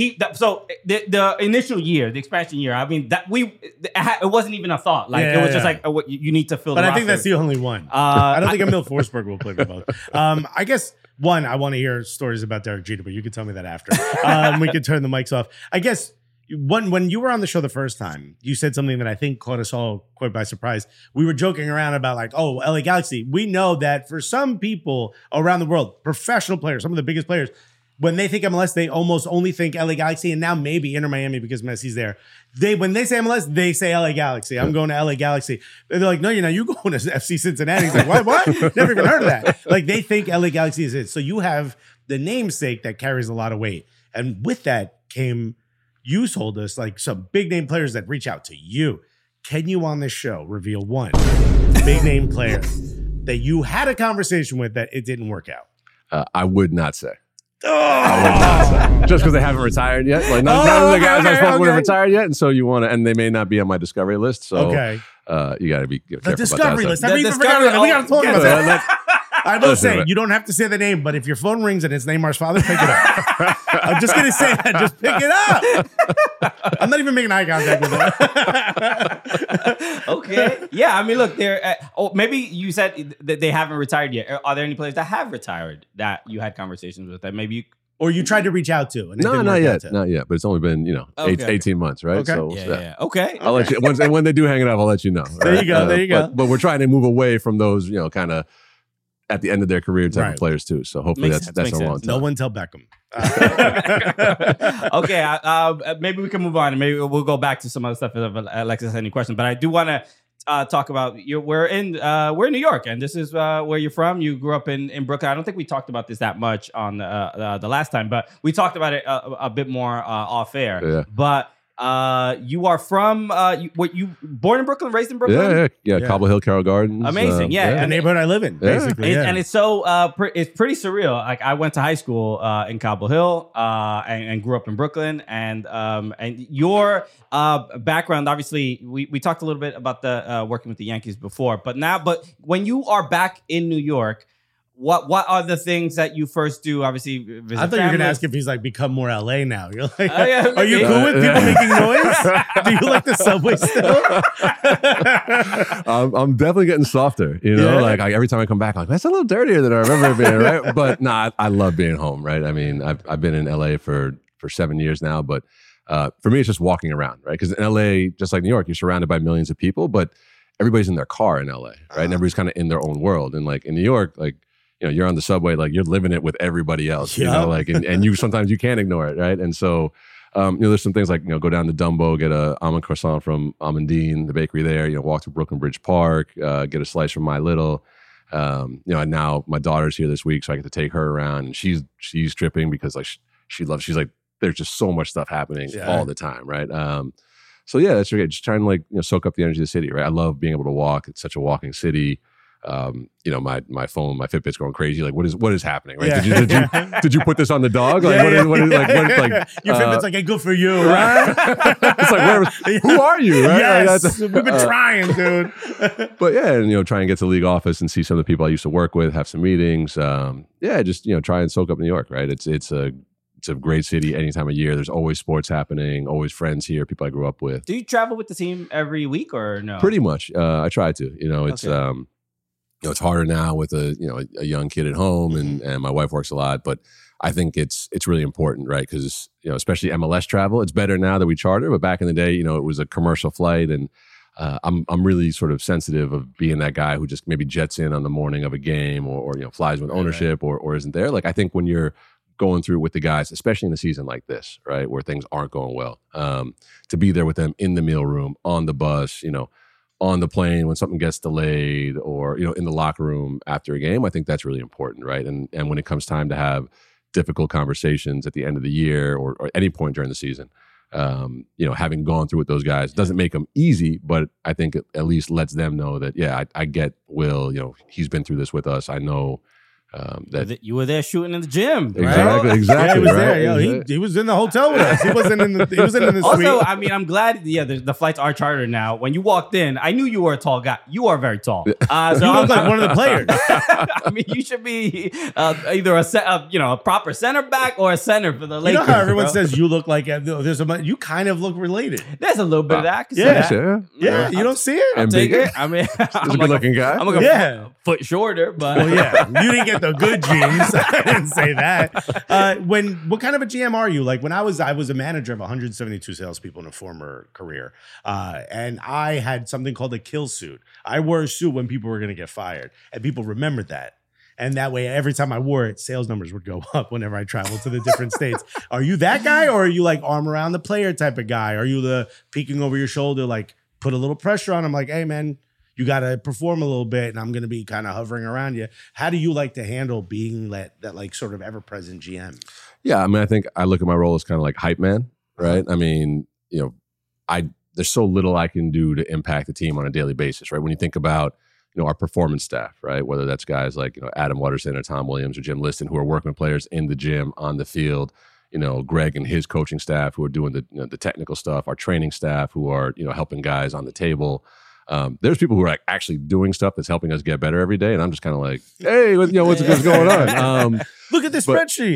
[SPEAKER 1] the initial year, the expansion year, I mean it wasn't even a thought. Like it was just like you need to fill.
[SPEAKER 2] But
[SPEAKER 1] the
[SPEAKER 2] I think
[SPEAKER 1] roster.
[SPEAKER 2] that's the only one. I don't think Emil Forsberg will play for both. I guess I want to hear stories about Derek Jeter, but you can tell me that after. We can turn the mics off. I guess when you were on the show the first time, you said something that I think caught us all quite by surprise. We were joking around about like, oh, LA Galaxy. We know that for some people around the world, professional players, some of the biggest players. When they think MLS, they almost only think LA Galaxy, and now maybe Inter Miami because Messi's there. When they say MLS, they say LA Galaxy. I'm going to LA Galaxy. And they're like, no, you're not. You're going to FC Cincinnati. He's like, what? Never even heard of that. Like they think LA Galaxy is it. So you have the namesake that carries a lot of weight. And with that came, you told us like some big name players that reach out to you. Can you on this show reveal one big name player that you had a conversation with that it didn't work out?
[SPEAKER 3] I would not say. Just because they haven't retired yet. Like none of the guys I spoke with have retired yet, and so you want to, and they may not be on my discovery list. So you got to be careful
[SPEAKER 2] the discovery
[SPEAKER 3] about
[SPEAKER 2] list.
[SPEAKER 3] that.
[SPEAKER 2] We got to talk about that. I will say you don't have to say the name, but if your phone rings and it's Neymar's father, pick it up. I'm just gonna say that. Just pick it up. I'm not even making eye contact with them.
[SPEAKER 1] Okay. Yeah. I mean, look, maybe you said that they haven't retired yet. Are there any players that have retired that you had conversations with that maybe you?
[SPEAKER 2] Or you tried to reach out to? And
[SPEAKER 3] no, not yet. Not yet. But it's only been 18 months, right?
[SPEAKER 2] Okay.
[SPEAKER 3] So
[SPEAKER 1] yeah. Okay.
[SPEAKER 3] I'll let you. When they do hang it up, I'll let you know.
[SPEAKER 2] There you go. There you go.
[SPEAKER 3] But we're trying to move away from those, kind of at the end of their career type of players too. So hopefully that's a long time.
[SPEAKER 2] No one tell Beckham.
[SPEAKER 1] Okay. Maybe we can move on and maybe we'll go back to some other stuff if Alexis has any questions. But I do want to talk about we're in New York, and this is where you're from. You grew up in Brooklyn. I don't think we talked about this that much on the last time, but we talked about it a bit more off air.
[SPEAKER 3] Yeah.
[SPEAKER 1] But you are from you born in Brooklyn, raised in Brooklyn?
[SPEAKER 3] Yeah. Cobble Hill, Carroll Gardens.
[SPEAKER 1] Amazing.
[SPEAKER 2] The neighborhood I live in, basically.
[SPEAKER 1] And it's so it's pretty surreal. Like I went to high school in Cobble Hill and grew up in Brooklyn, and your background, obviously we talked a little bit about the working with the Yankees before, but when you are back in New York, what are the things that you first do? Obviously, visit
[SPEAKER 2] I thought you were going to ask if he's like become more LA now. You're like, are you cool with people making noise? Do you like the subway still?
[SPEAKER 3] I'm definitely getting softer. Like every time I come back, I'm like, that's a little dirtier than I remember it being, right? But I love being home, right? I mean, I've been in LA for 7 years now, but for me, it's just walking around, right? Because in LA, just like New York, you're surrounded by millions of people, but everybody's in their car in LA, right? And everybody's kind of in their own world. And like in New York, like, you're on the subway, like you're living it with everybody else, and you sometimes you can't ignore it, right? And so, there's some things like, go down to Dumbo, get a almond croissant from Almondine, the bakery there, walk to Brooklyn Bridge Park, get a slice from My Little. And now my daughter's here this week, so I get to take her around, and she's tripping because like she's like, there's just so much stuff happening
[SPEAKER 2] Yeah.
[SPEAKER 3] all the time, right? So yeah, that's great. Just trying to like, soak up the energy of the city, right? I love being able to walk. It's such a walking city. My phone, my Fitbit's going crazy. Like, what is happening? Right?
[SPEAKER 2] Yeah.
[SPEAKER 3] Did you put this on the dog? Like,
[SPEAKER 2] Yeah,
[SPEAKER 3] what is like
[SPEAKER 2] your Fitbit's like, hey, good for you, right?
[SPEAKER 3] it's like, who are you? Right?
[SPEAKER 2] Yes,
[SPEAKER 3] Like,
[SPEAKER 2] we've been trying, dude.
[SPEAKER 3] but yeah, and try and get to the league office and see some of the people I used to work with, have some meetings. Just try and soak up New York, right? It's a great city any time of year. There's always sports happening, always friends here, people I grew up with.
[SPEAKER 1] Do you travel with the team every week or no?
[SPEAKER 3] Pretty much. I try to. It's
[SPEAKER 1] Okay.
[SPEAKER 3] it's harder now with a young kid at home, and my wife works a lot, but I think it's really important, right? Because especially MLS travel, it's better now that we charter, but back in the day, it was a commercial flight, and I'm really sort of sensitive of being that guy who just maybe jets in on the morning of a game or flies with ownership or isn't there. Like, I think when you're going through with the guys, especially in a season like this, right, where things aren't going well, to be there with them in the meal room, on the bus, on the plane when something gets delayed, or in the locker room after a game, I think that's really important, right? And when it comes time to have difficult conversations at the end of the year or any point during the season, having gone through with those guys doesn't make them easy, but I think it at least lets them know that, yeah, I get Will, he's been through this with us. I know that
[SPEAKER 1] You were there shooting in the gym.
[SPEAKER 3] exactly,
[SPEAKER 1] Right?
[SPEAKER 2] Yeah, he was
[SPEAKER 3] right?
[SPEAKER 2] there. Yo, he was in the hotel with us. He wasn't in the suite.
[SPEAKER 1] Also, I mean, I'm glad. Yeah, the flights are chartered now. When you walked in, I knew you were a tall guy. You are very tall. So
[SPEAKER 2] You look like one of the players.
[SPEAKER 1] I mean, you should be either a proper center back or a center for the
[SPEAKER 2] You
[SPEAKER 1] Lakers.
[SPEAKER 2] know how everyone
[SPEAKER 1] bro.
[SPEAKER 2] says you look like you kind of look related.
[SPEAKER 1] There's a little bit of that. I can see
[SPEAKER 2] Yeah.
[SPEAKER 1] that.
[SPEAKER 3] Yeah.
[SPEAKER 2] Yeah, you don't see it?
[SPEAKER 3] And
[SPEAKER 1] Take
[SPEAKER 3] bigger.
[SPEAKER 1] it. I mean,
[SPEAKER 3] He's a good-looking guy.
[SPEAKER 1] I'm like
[SPEAKER 2] Yeah.
[SPEAKER 1] a foot shorter, but
[SPEAKER 2] Well, yeah, you didn't get the good genes. I didn't say that. What kind of a GM are you? Like when I was a manager of 172 salespeople in a former career, and I had something called a kill suit. I wore a suit when people were going to get fired, and people remembered that. And that way, every time I wore it, sales numbers would go up whenever I traveled to the different states. Are you that guy, or are you like arm around the player type of guy? Are you the peeking over your shoulder, like put a little pressure on him, like, hey man, you got to perform a little bit, and I'm going to be kind of hovering around you. How do you like to handle being that like sort of ever present GM?
[SPEAKER 3] Yeah, I mean, I think I look at my role as kind of like hype man, right? I mean, there's so little I can do to impact the team on a daily basis, right? When you think about, our performance staff, right? Whether that's guys like, Adam Watterson or Tom Williams or Jim Liston, who are working with players in the gym, on the field, Greg and his coaching staff who are doing the technical stuff, our training staff who are, helping guys on the table. There's people who are like actually doing stuff that's helping us get better every day, and I'm just kind of like, hey, what's going on?
[SPEAKER 2] Look at this
[SPEAKER 3] But-
[SPEAKER 2] spreadsheet.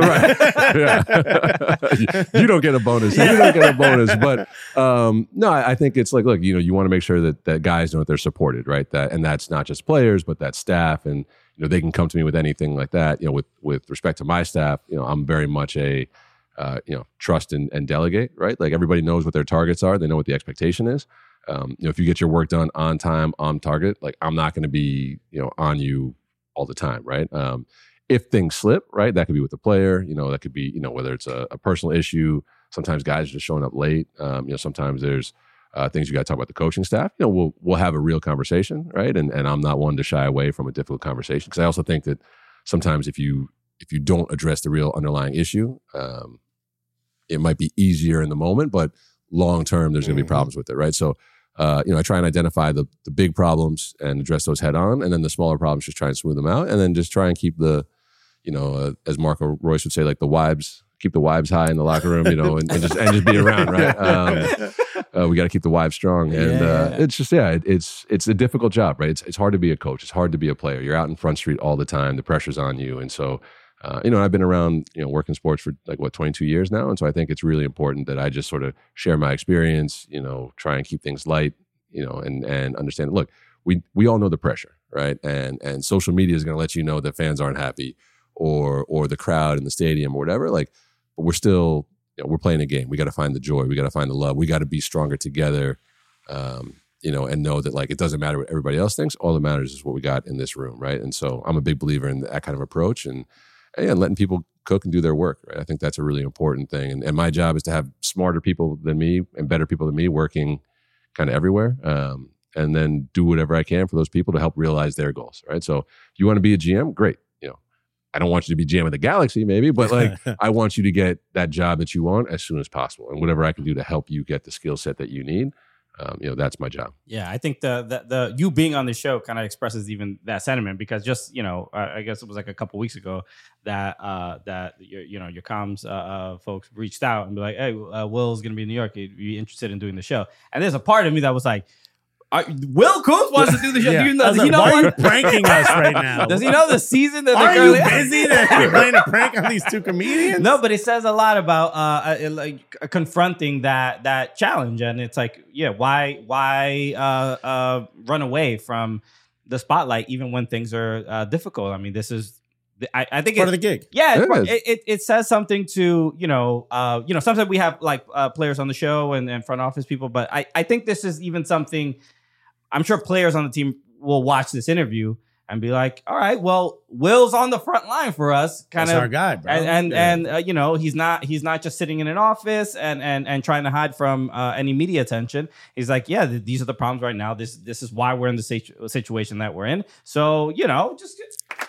[SPEAKER 3] Yeah. You don't get a bonus. You don't get a bonus. But no, I think it's like, look, you want to make sure that guys know that they're supported, right? And that's not just players, but that's staff, and they can come to me with anything like that. With respect to my staff, I'm very much a trust and delegate, right? Like everybody knows what their targets are. They know what the expectation is. If you get your work done on time, on target, like I'm not going to be, on you all the time, right? If things slip, right, that could be with the player, that could be, whether it's a personal issue. Sometimes guys are just showing up late. Sometimes there's things you got to talk about the coaching staff. We'll have a real conversation, right? And I'm not one to shy away from a difficult conversation, because I also think that sometimes if you don't address the real underlying issue, it might be easier in the moment, but long term there's going to be problems with it, right? So I try and identify the big problems and address those head on, and then the smaller problems just try and smooth them out, and then just try and keep the as Marco Royce would say, like keep the wives high in the locker room, and just be around, right? We got to keep the wives strong, and it's just it's a difficult job, right? It's hard to be a coach, it's hard to be a player. You're out in Front Street all the time, the pressure's on you, and so I've been around working sports for 22 years now, and so I think it's really important that I just sort of share my experience, try and keep things light, and understand. Look, we all know the pressure, right? And social media is going to let you know that fans aren't happy, or the crowd in the stadium or whatever. Like, but we're still we're playing a game. We got to find the joy. We got to find the love. We got to be stronger together. And know that like it doesn't matter what everybody else thinks. All that matters is what we got in this room, right? And so I'm a big believer in that kind of approach, and letting people cook and do their work, right? I think that's a really important thing. And my job is to have smarter people than me and better people than me working kind of everywhere, and then do whatever I can for those people to help realize their goals, right? So if you want to be a GM, great. I don't want you to be GM of the Galaxy, maybe, but like I want you to get that job that you want as soon as possible, and whatever I can do to help you get the skill set that you need, that's my job.
[SPEAKER 1] Yeah, I think the you being on the show kind of expresses even that sentiment, because just I guess it was like a couple weeks ago that your comms folks reached out and be like, hey, Will's gonna be in New York. You'd be interested in doing the show? And there's a part of me that was like, Will Coons wants to do the show.
[SPEAKER 2] Yeah.
[SPEAKER 1] Does he know?
[SPEAKER 2] Why are you pranking us right now?
[SPEAKER 1] Does he know the season that
[SPEAKER 2] Are
[SPEAKER 1] they're
[SPEAKER 2] you
[SPEAKER 1] currently
[SPEAKER 2] busy that you're playing a prank on these two comedians?
[SPEAKER 1] No, but it says a lot about confronting that challenge, and it's like, why run away from the spotlight even when things are difficult? I mean, this is. I think
[SPEAKER 2] part of the gig.
[SPEAKER 1] Yeah, it says something to sometimes we have like players on the show and front office people, but I think this is even something. I'm sure players on the team will watch this interview and be like, all right, well, Will's on the front line for us,
[SPEAKER 2] That's our guy, bro.
[SPEAKER 1] And he's not just sitting in an office and trying to hide from any media attention. He's like, yeah, these are the problems right now. This is why we're in the situation that we're in. So just.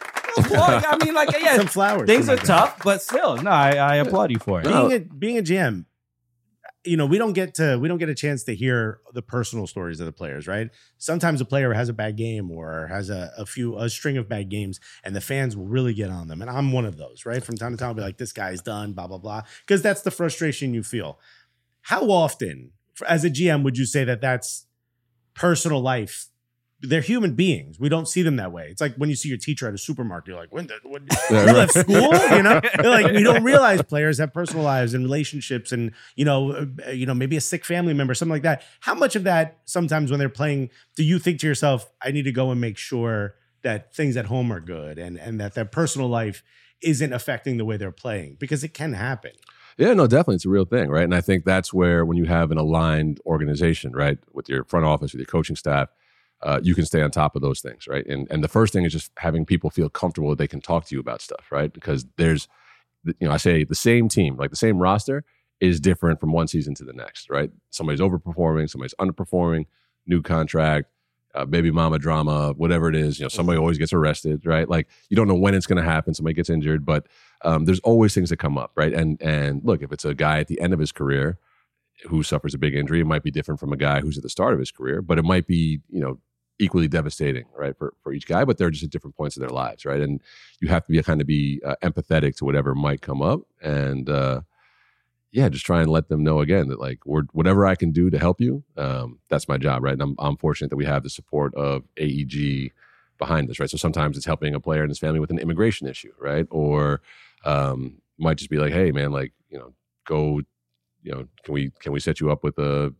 [SPEAKER 1] I mean, like, yeah,
[SPEAKER 2] some flowers.
[SPEAKER 1] Things are tough, but still, no, I applaud you for it.
[SPEAKER 2] Being a GM, we don't get a chance to hear the personal stories of the players, right? Sometimes a player has a bad game or has a string of bad games, and the fans will really get on them. And I'm one of those, right? From time to time, I'll be like, this guy's done, blah, blah, blah. Because that's the frustration you feel. How often, as a GM, would you say that that's personal life? They're human beings. We don't see them that way. It's like when you see your teacher at a supermarket, you're like, when you left school? Like, we don't realize players have personal lives and relationships and, maybe a sick family member, something like that. How much of that sometimes when they're playing, do you think to yourself, I need to go and make sure that things at home are good and that their personal life isn't affecting the way they're playing? Because it can happen.
[SPEAKER 3] Yeah, no, definitely. It's a real thing, right? And I think that's where when you have an aligned organization, right, with your front office, with your coaching staff, you can stay on top of those things, right? And the first thing is just having people feel comfortable that they can talk to you about stuff, right? Because there's, I say the same team, like the same roster is different from one season to the next, right? Somebody's overperforming, somebody's underperforming, new contract, baby mama drama, whatever it is. Somebody always gets arrested, right? Like you don't know when it's going to happen. Somebody gets injured, but there's always things that come up, right? And look, if it's a guy at the end of his career who suffers a big injury, it might be different from a guy who's at the start of his career, but it might be, equally devastating, right, for each guy, but they're just at different points of their lives, right? And you have to be empathetic to whatever might come up, and just try and let them know again that like whatever I can do to help you, that's my job, right? And I'm fortunate that we have the support of AEG behind us, right? So sometimes it's helping a player and his family with an immigration issue, right? Or might just be like, hey man, like go, can we set you up with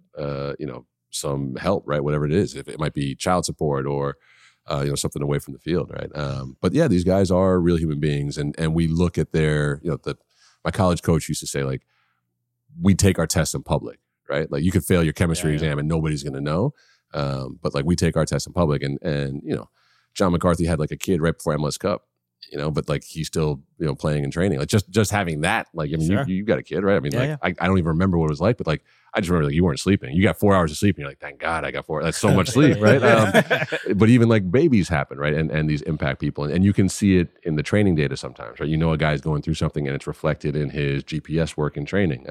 [SPEAKER 3] some help, right? Whatever it is, if it might be child support or something away from the field, right? But yeah, these guys are real human beings, and we look at their, my college coach used to say, like, we take our tests in public, right? Like you could fail your chemistry exam and nobody's going to know, but like we take our tests in public, and John McCarthy had like a kid right before MLS Cup, but like he's still playing and training, like just having that, like I mean, sure. you got a kid, right? I mean, I don't even remember what it was like, but like I just remember like you weren't sleeping. You got 4 hours of sleep, and you're like, thank God I got 4. That's so much sleep, right? But even like babies happen, right? And these impact people, and you can see it in the training data sometimes, right? A guy's going through something, and it's reflected in his GPS work and training.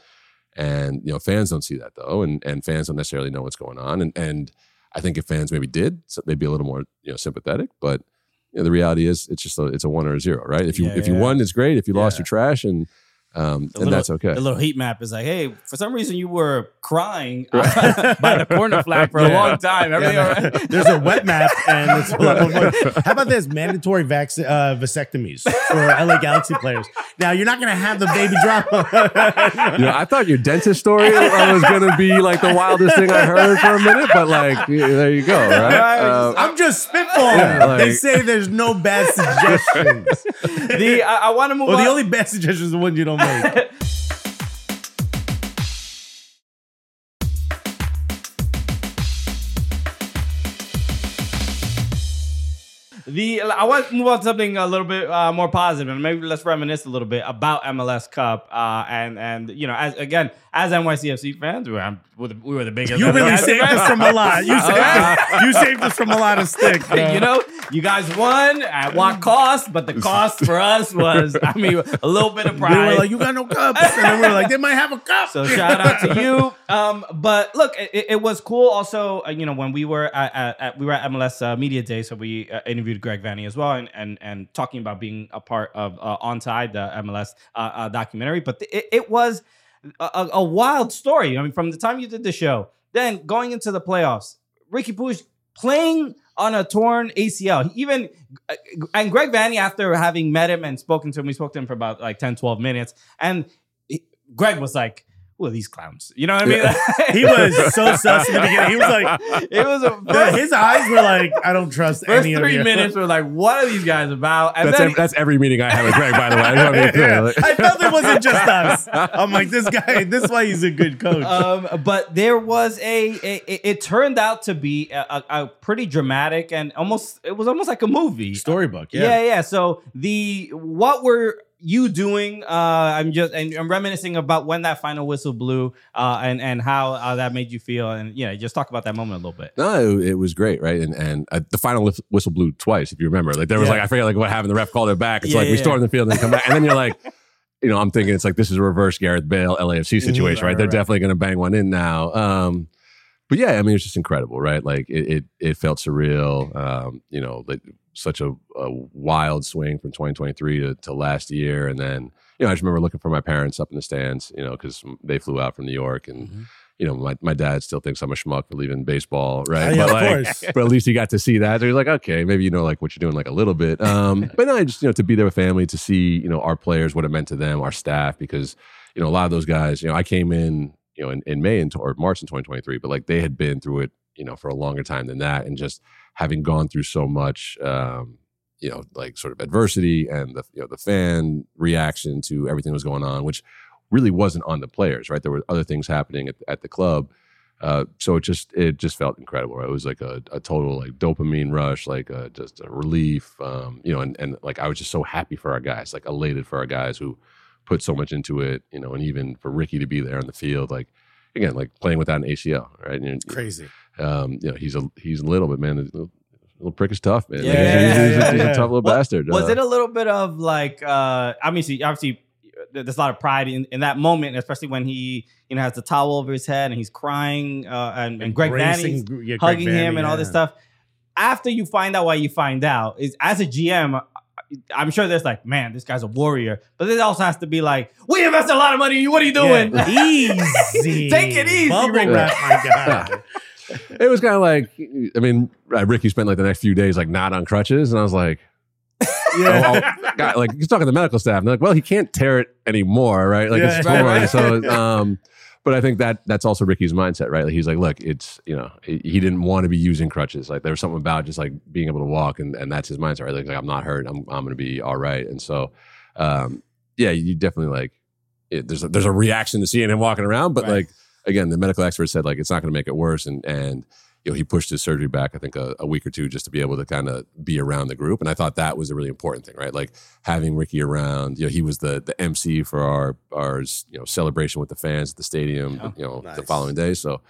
[SPEAKER 3] And fans don't see that though, and fans don't necessarily know what's going on. And I think if fans maybe did, so they'd be a little more sympathetic, but. The reality is, it's a 1 or a 0, right? If you won, it's great. If you lost, you're trash, and that's okay.
[SPEAKER 1] The little heat map is like, hey, for some reason you were crying by the corner flag for a long time. Everything all right?
[SPEAKER 2] There's a wet map, and it's how about this mandatory vasectomies for LA Galaxy players? Now you're not going to have the baby drama.
[SPEAKER 3] I thought your dentist story was going to be like the wildest thing I heard for a minute, but like there you go, right?
[SPEAKER 2] I'm just spitballing. They say there's no bad suggestions.
[SPEAKER 1] I want to move on.
[SPEAKER 2] The only bad suggestion is the one you don't make.
[SPEAKER 1] I want to move on to something a little bit more positive, and maybe let's reminisce a little bit about MLS Cup. And as NYCFC fans, we were the biggest.
[SPEAKER 2] You really saved us from a lot. You saved us from a lot of stick.
[SPEAKER 1] You guys won at what cost? But the cost for us was, I mean, a little bit of
[SPEAKER 2] We
[SPEAKER 1] pride.
[SPEAKER 2] were like, you got no cups. And then we were like, they might have a cup.
[SPEAKER 1] So shout out to you. But look, it was cool. Also, when we were at MLS Media Day, so we interviewed Greg Vanney as well, and talking about being a part of Onside, the MLS documentary. But it was a wild story. I mean, from the time you did the show, then going into the playoffs, Riqui Puig playing on a torn ACL. And Greg Vanney, after having met him and spoken to him, we spoke to him for about like 10, 12 minutes. And Greg was like, who are these clowns? You know what I mean?
[SPEAKER 2] He was so sus in the beginning. He was like, his eyes were like, I don't trust
[SPEAKER 1] first
[SPEAKER 2] any of
[SPEAKER 1] 3
[SPEAKER 2] you.
[SPEAKER 1] minutes were like, what are these guys about? And
[SPEAKER 3] That's every meeting I have with Greg, by the way. I just want to be clear.
[SPEAKER 2] Yeah, I felt it wasn't just us. I'm like, this guy, this is why he's a good coach.
[SPEAKER 1] But there was it turned out to be a pretty dramatic and it was almost like a movie.
[SPEAKER 2] Storybook,
[SPEAKER 1] Yeah. So what were you doing? I'm reminiscing about when that final whistle blew, and how that made you feel, and just talk about that moment a little bit.
[SPEAKER 3] No, it was great, right? And the final whistle blew twice, if you remember. Like there was I forget what happened. The ref called it back. It's we stormed the field and then come back, and then you're like, I'm thinking it's like this is a reverse Gareth Bale LAFC situation, right? They're definitely going to bang one in now. But yeah, I mean, it's just incredible, right? Like it felt surreal. Like such a wild swing from 2023 to last year. And then, I just remember looking for my parents up in the stands, because they flew out from New York, and my dad still thinks I'm a schmuck for leaving baseball, right?
[SPEAKER 2] Yeah,
[SPEAKER 3] but
[SPEAKER 2] of course.
[SPEAKER 3] But at least he got to see that. So he's like, okay, maybe what you're doing like a little bit. But no, just to be there with family, to see our players, what it meant to them, our staff, because a lot of those guys, I came in in May or March in 2023, but like they had been through it, for a longer time than that, and just having gone through so much, like sort of adversity and the fan reaction to everything that was going on, which really wasn't on the players, right? There were other things happening at the club. So it just felt incredible, right? It was like a total like dopamine rush, like just a relief, and like I was just so happy for our guys, like elated for our guys who put so much into it, and even for Ricky to be there on the field, like again, like playing without an ACL, right? And,
[SPEAKER 2] Crazy.
[SPEAKER 3] He's a little bit, man. A little prick is tough, man.
[SPEAKER 1] Yeah,
[SPEAKER 3] he's a tough little bastard.
[SPEAKER 1] Was it a little bit of like, obviously, there's a lot of pride in that moment, especially when he, has the towel over his head and he's crying, and Greg Vanney's hugging him and all this stuff. After you find out what you find out, is as a GM, I'm sure there's like, man, this guy's a warrior. But it also has to be like, we invested a lot of money in you. What are you doing?
[SPEAKER 2] Yeah, easy.
[SPEAKER 1] Take it easy.
[SPEAKER 2] Bubble wrap, my God.
[SPEAKER 3] It was kind of like, I mean, Ricky spent like the next few days like not on crutches, and I was like, God, like he's talking to the medical staff, and they're like, well, he can't tear it anymore, right? Like it's torn.
[SPEAKER 1] Right.
[SPEAKER 3] So, but I think that's also Ricky's mindset, right? Like he's like, look, it's he didn't want to be using crutches. Like there was something about just like being able to walk, and that's his mindset, right? Like I'm not hurt, I'm going to be all right. And so, you definitely like there's a reaction to seeing him walking around, but like. Again, the medical expert said like it's not going to make it worse, and he pushed his surgery back I think a week or two just to be able to kind of be around the group, and I thought that was a really important thing, right? Like having Ricky around. He was the MC for our celebration with the fans at the stadium,
[SPEAKER 2] Nice.
[SPEAKER 3] the following day. So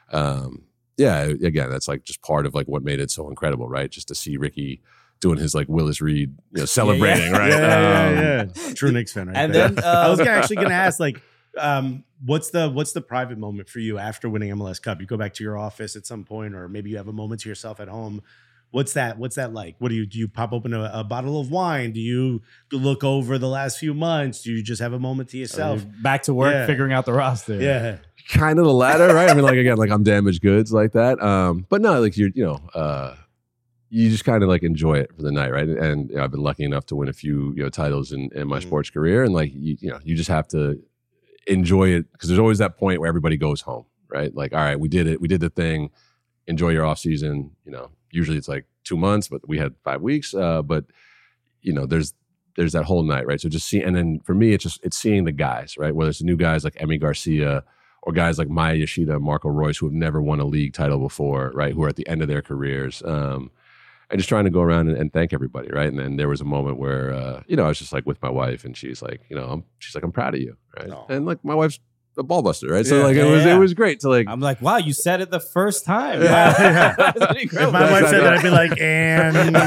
[SPEAKER 3] again, that's like just part of like what made it so incredible, right? Just to see Ricky doing his like Willis Reed celebrating, right?
[SPEAKER 2] Yeah. True Knicks fan, right?
[SPEAKER 1] And
[SPEAKER 2] there.
[SPEAKER 1] then
[SPEAKER 2] I was actually going to ask like. What's the private moment for you after winning MLS Cup? You go back to your office at some point, or maybe you have a moment to yourself at home. What's that like? What do you pop open a bottle of wine? Do you look over the last few months? Do you just have a moment to yourself?
[SPEAKER 1] Back to work, figuring out the roster.
[SPEAKER 2] Yeah.
[SPEAKER 3] Kind of the latter, right? I mean, like again, like I'm damaged goods like that. But no, like you just kind of like enjoy it for the night, right? And I've been lucky enough to win a few titles in my sports career, and like you just have to enjoy it, because there's always that point where everybody goes home, right? Like, all right, we did it, we did the thing. Enjoy your off season. Usually it's like 2 months, but we had 5 weeks. But there's that whole night, right? So just and then for me, it's seeing the guys, right? Whether it's the new guys like Emi Garcia or guys like Maya Yoshida, Marco Reus, who have never won a league title before, right? Who are at the end of their careers. And just trying to go around and thank everybody, right? And then there was a moment where, I was just like with my wife, and she's like, I'm proud of you, right?
[SPEAKER 2] Oh.
[SPEAKER 3] And like my wife's a ball buster, right? So like it was great to like.
[SPEAKER 1] I'm like, wow, you said it the first time.
[SPEAKER 2] If my wife said that, I'd be like, and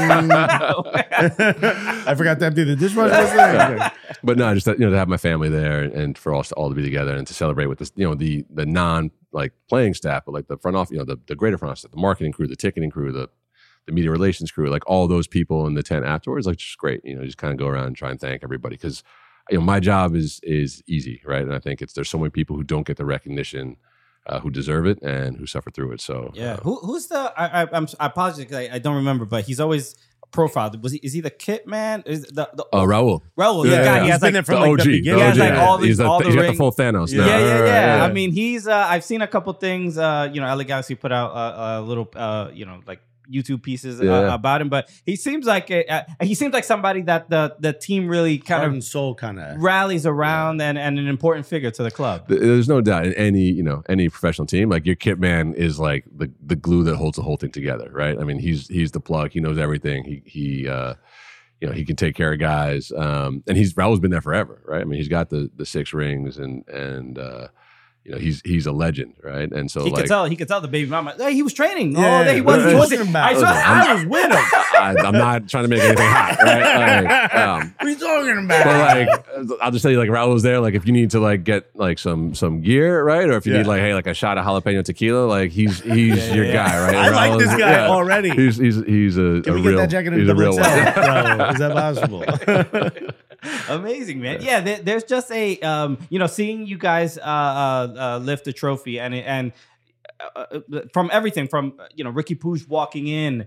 [SPEAKER 2] I forgot to empty the dishwasher.
[SPEAKER 3] But no, just to have my family there and for us all to be together and to celebrate with this, the non like playing staff, but like the front office, the greater front office, the marketing crew, the ticketing crew, the media relations crew, like all those people in the tent afterwards, like just great. Just kind of go around and try and thank everybody because my job is easy, right? And I think there's so many people who don't get the recognition, who deserve it and who suffer through it. So
[SPEAKER 1] who's the? I apologize, 'cause I don't remember, but he's always profiled. Is he the kit man? Is the
[SPEAKER 3] Raul?
[SPEAKER 1] Raul,
[SPEAKER 2] yeah.
[SPEAKER 1] He has
[SPEAKER 2] been
[SPEAKER 1] like
[SPEAKER 2] there from like
[SPEAKER 3] OG,
[SPEAKER 2] the beginning.
[SPEAKER 1] He has like all
[SPEAKER 3] he's
[SPEAKER 1] these, all the
[SPEAKER 3] got
[SPEAKER 1] rings.
[SPEAKER 3] the full Thanos now.
[SPEAKER 1] Yeah. I mean, he's. I've seen a couple things. LA Galaxy put out a little, like YouTube pieces about him, but he seems like somebody that the team really kind
[SPEAKER 2] Heart
[SPEAKER 1] of
[SPEAKER 2] and soul kind of
[SPEAKER 1] rallies around and an important figure to the club.
[SPEAKER 3] There's no doubt in any professional team, like your kit man is like the glue that holds the whole thing together, right? I mean, he's the plug. He knows everything. He can take care of guys, and Raul's been there forever, right? I mean, he's got the 6 rings and he's a legend, right? And so
[SPEAKER 1] he could tell the baby mama, hey, he was training all day. He
[SPEAKER 2] What are you
[SPEAKER 1] wasn't.
[SPEAKER 2] talking about? I was with him.
[SPEAKER 3] I'm not trying to make anything hot, right?
[SPEAKER 2] What are you talking about?
[SPEAKER 3] But like, I'll just tell you, like Raul was there. Like, if you need to like get like some gear, right, or if you need like a shot of jalapeno tequila, like he's your guy, right?
[SPEAKER 2] I like this guy already.
[SPEAKER 3] He's a
[SPEAKER 2] Can we
[SPEAKER 3] real,
[SPEAKER 2] get that jacket in
[SPEAKER 3] he's a real
[SPEAKER 2] double
[SPEAKER 3] one.
[SPEAKER 2] XL, bro? Is that possible?
[SPEAKER 1] Amazing, man. Yeah, there's just a seeing you guys lift the trophy and from everything from Ricky Puig walking in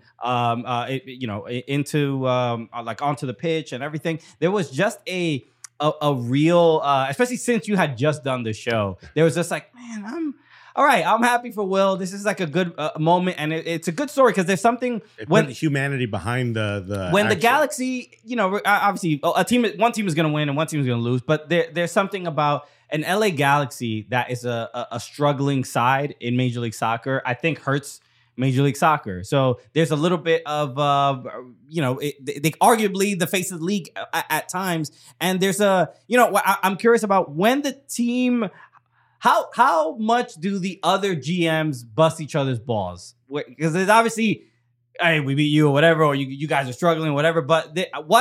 [SPEAKER 1] into like onto the pitch and everything. There was just a real especially since you had just done the show. There was just like, man, I'm happy for Will. This is like a good moment, and it's a good story because there's something
[SPEAKER 2] when the humanity behind the
[SPEAKER 1] when the Galaxy, obviously one team is going to win and one team is going to lose, but there's something about an LA Galaxy that is a struggling side in Major League Soccer. I think hurts Major League Soccer. So there's a little bit of they arguably the face of the league at times, and there's I'm curious about when the team. How much do the other GMs bust each other's balls? Because there's obviously, hey, we beat you or whatever, or you guys are struggling or whatever. But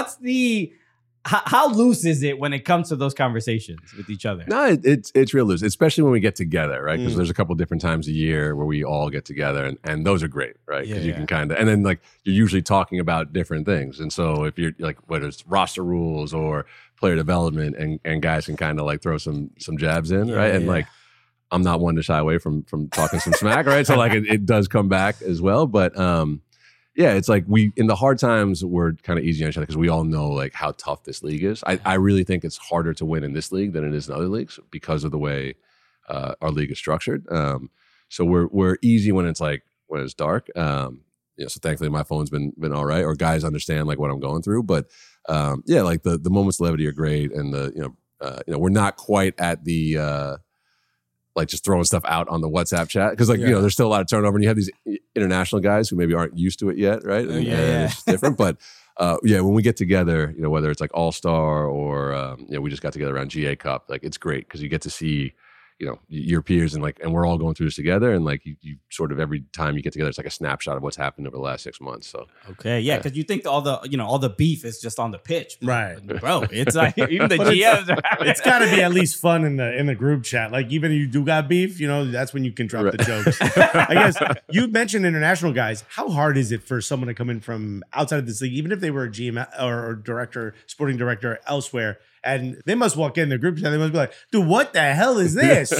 [SPEAKER 1] how loose is it when it comes to those conversations with each other?
[SPEAKER 3] No, it's real loose, especially when we get together, right? Because there's a couple different times a year where we all get together, and those are great, right? Because you can kind of, and then like you're usually talking about different things, and so if you're like whether it's roster rules or player development, and guys can kind of like throw some jabs in, right? And like I'm not one to shy away from talking some smack, right? So like it does come back as well, but it's like we in the hard times we're kind of easy on each other because we all know like how tough this league is. I really think it's harder to win in this league than it is in other leagues because of the way our league is structured. So we're easy when it's dark. So thankfully my phone's been all right, or guys understand like what I'm going through. But like the moments of levity are great, and we're not quite at the like just throwing stuff out on the WhatsApp chat because there's still a lot of turnover, and you have these international guys who maybe aren't used to it yet, right? And it's different, but when we get together, whether it's like All Star or we just got together around GA Cup, like it's great because you get to see your peers and we're all going through this together, and like you sort of every time you get together, it's like a snapshot of what's happened over the last 6 months. So
[SPEAKER 1] because you think all the beef is just on the pitch,
[SPEAKER 2] right,
[SPEAKER 1] bro? It's like even the GMs
[SPEAKER 2] it's got to be at least fun in the group chat. Like even if you do got beef, that's when you can drop the jokes. I guess you mentioned international guys. How hard is it for someone to come in from outside of this league, even if they were a GM or director, sporting director elsewhere? And they must walk in the group chat. They must be like, dude, what the hell is this?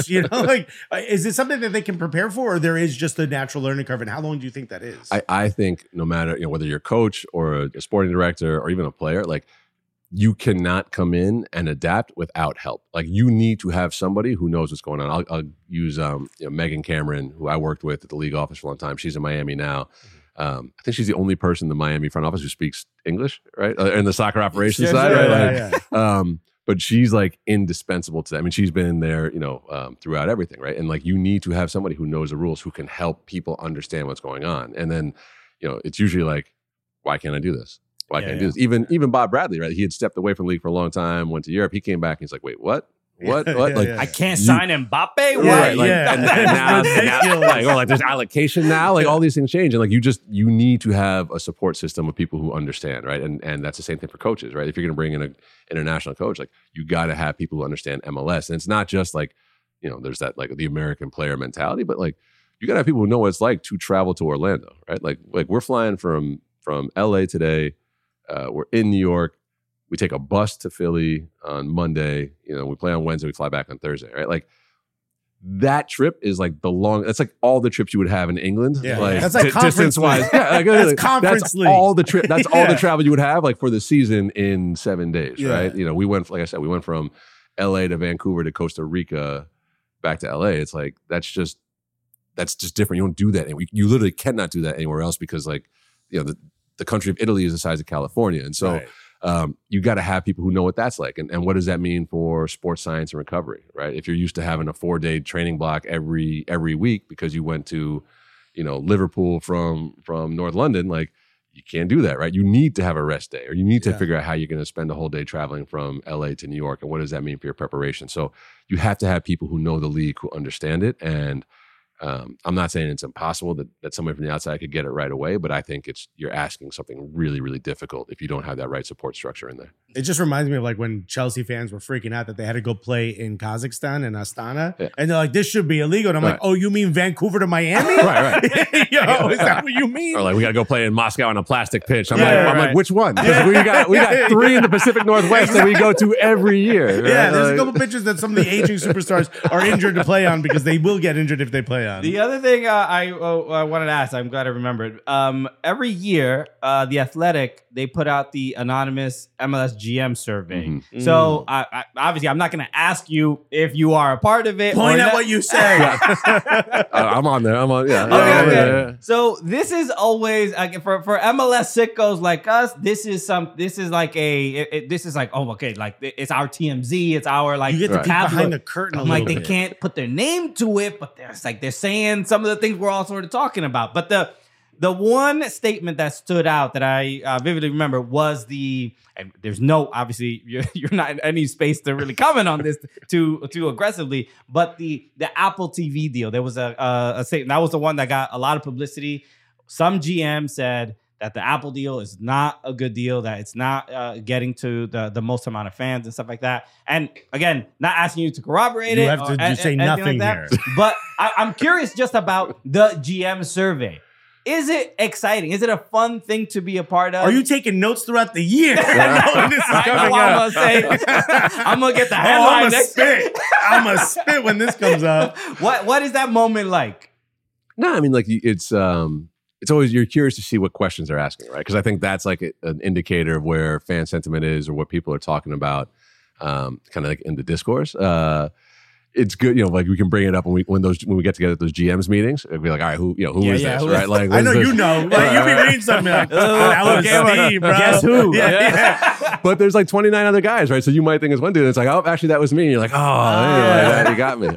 [SPEAKER 2] Is it something that they can prepare for, or there is just a natural learning curve? And how long do you think that is?
[SPEAKER 3] I think no matter, whether you're a coach or a sporting director or even a player, like you cannot come in and adapt without help. Like you need to have somebody who knows what's going on. I'll use Megan Cameron, who I worked with at the league office for a long time. She's in Miami now. I think she's the only person in the Miami front office who speaks English, right? In the soccer operations side, right? But she's like indispensable to that. I mean, she's been there, throughout everything, right? And like you need to have somebody who knows the rules, who can help people understand what's going on. And then, it's usually like, why can't I do this? Why can't I do this? Even Bob Bradley, right? He had stepped away from the league for a long time, went to Europe. He came back and he's like, wait, what? What?
[SPEAKER 2] Yeah,
[SPEAKER 3] Like
[SPEAKER 2] yeah.
[SPEAKER 1] I can't
[SPEAKER 3] You-
[SPEAKER 1] sign Mbappe.
[SPEAKER 2] Yeah,
[SPEAKER 1] What?
[SPEAKER 3] Right, like,
[SPEAKER 2] yeah.
[SPEAKER 3] and now,
[SPEAKER 2] It's ridiculous.
[SPEAKER 3] like, or like there's allocation now, like all these things change, and like you need to have a support system of people who understand, right? And that's the same thing for coaches, right? If you're going to bring in an international coach, like you got to have people who understand MLS, and it's not just like there's that like the American player mentality, but like you got to have people who know what it's like to travel to Orlando, right? Like we're flying from LA today, we're in New York. We take a bus to Philly on Monday. We play on Wednesday. We fly back on Thursday, right? Like that trip is like that's like all the trips you would have in England.
[SPEAKER 2] Yeah.
[SPEAKER 3] Like,
[SPEAKER 2] That's like conference
[SPEAKER 3] distance-wise.
[SPEAKER 2] league.
[SPEAKER 3] Yeah, like,
[SPEAKER 2] That's conference
[SPEAKER 3] that's
[SPEAKER 2] league.
[SPEAKER 3] all the trip. That's all the
[SPEAKER 2] Yeah.
[SPEAKER 3] travel you would have like for the season in 7 days,
[SPEAKER 2] Yeah.
[SPEAKER 3] right? We went, like I said, we went from LA to Vancouver to Costa Rica back to LA. It's like that's just different. You don't do that, and you literally cannot do that anywhere else because like the country of Italy is the size of California, and so.
[SPEAKER 2] Right.
[SPEAKER 3] You got to have people who know what that's like. And what does that mean for sports science and recovery, right? If you're used to having a 4-day training block every week because you went to, Liverpool from North London, like you can't do that, right? You need to have a rest day, or you need to figure out how you're going to spend a whole day traveling from LA to New York. And what does that mean for your preparation? So you have to have people who know the league, who understand it. And I'm not saying it's impossible that somebody from the outside could get it right away, but I think you're asking something really, really difficult if you don't have that right support structure in there.
[SPEAKER 2] It just reminds me of like when Chelsea fans were freaking out that they had to go play in Kazakhstan and Astana.
[SPEAKER 3] Yeah.
[SPEAKER 2] And they're like, this should be illegal. And I'm like,
[SPEAKER 3] Right.
[SPEAKER 2] oh, you mean Vancouver to Miami?
[SPEAKER 3] Right.
[SPEAKER 2] Yo, is that what you mean?
[SPEAKER 3] Or like we got to go play in Moscow on a plastic pitch. I'm
[SPEAKER 2] Yeah,
[SPEAKER 3] like,
[SPEAKER 2] right.
[SPEAKER 3] which one? Because we got 3 in the Pacific Northwest that we go to every year. Right?
[SPEAKER 2] Yeah, there's a
[SPEAKER 3] Like-
[SPEAKER 2] couple pictures that some of the aging superstars are injured to play on because they will get injured if they play on.
[SPEAKER 1] The other thing I wanted to ask, I'm glad I remembered. Every year, The Athletic, they put out the anonymous MLS GM survey.
[SPEAKER 3] Mhm.
[SPEAKER 1] So I obviously, I'm not going to ask you if you are a part of it.
[SPEAKER 2] Point
[SPEAKER 1] or
[SPEAKER 2] at
[SPEAKER 1] not.
[SPEAKER 2] what you say.
[SPEAKER 3] I'm on there. I'm on. Yeah.
[SPEAKER 1] Okay,
[SPEAKER 3] Yeah,
[SPEAKER 1] okay.
[SPEAKER 3] yeah, yeah.
[SPEAKER 1] So this is always for MLS sickos like us. This is like like it's our TMZ. It's our like
[SPEAKER 2] You get to
[SPEAKER 3] Right.
[SPEAKER 2] peek
[SPEAKER 1] tabloid.
[SPEAKER 2] behind the curtain a
[SPEAKER 1] I'm like
[SPEAKER 2] little
[SPEAKER 1] they
[SPEAKER 2] bit.
[SPEAKER 1] can't put their name to it, but they're saying some of the things we're all sort of talking about. But the one statement that stood out that I vividly remember was and there's no, obviously you're not in any space to really comment on this too aggressively, but the Apple TV deal. There was a statement that was the one that got a lot of publicity. Some GM said that the Apple deal is not a good deal, that it's not getting to the most amount of fans and stuff like that. And again, not asking you to corroborate
[SPEAKER 2] You
[SPEAKER 1] it.
[SPEAKER 2] have to just say
[SPEAKER 1] anything
[SPEAKER 2] nothing
[SPEAKER 1] like that.
[SPEAKER 2] here.
[SPEAKER 1] But I'm curious just about the GM survey. Is it exciting? Is it a fun thing to be a part of?
[SPEAKER 2] Are you taking notes throughout the year? I know when this is
[SPEAKER 1] I know
[SPEAKER 2] coming
[SPEAKER 1] what I'm
[SPEAKER 2] up.
[SPEAKER 1] gonna say. I'm gonna get the
[SPEAKER 2] Oh,
[SPEAKER 1] headline
[SPEAKER 2] I'm a
[SPEAKER 1] next.
[SPEAKER 2] spit. I'm a spit when this comes up.
[SPEAKER 1] What is that moment like?
[SPEAKER 3] No, I mean, like it's always, you're curious to see what questions they're asking, right? Because I think that's like an indicator of where fan sentiment is or what people are talking about, kind of like in the discourse. It's good, like we can bring it up when we get together at those GMs meetings. It'd be like, all right, who is
[SPEAKER 1] Yeah,
[SPEAKER 3] this,
[SPEAKER 1] who
[SPEAKER 3] right?
[SPEAKER 1] is-
[SPEAKER 3] Like,
[SPEAKER 2] I know
[SPEAKER 3] who's
[SPEAKER 2] you
[SPEAKER 3] this?
[SPEAKER 2] know. Like, you be reading something like, that was
[SPEAKER 1] okay,
[SPEAKER 2] Steve, bro.
[SPEAKER 1] guess who?
[SPEAKER 2] Yeah.
[SPEAKER 3] But there's like 29 other guys, right? So you might think it's one dude. And it's like, oh, actually, that was me. And you're like, you got me.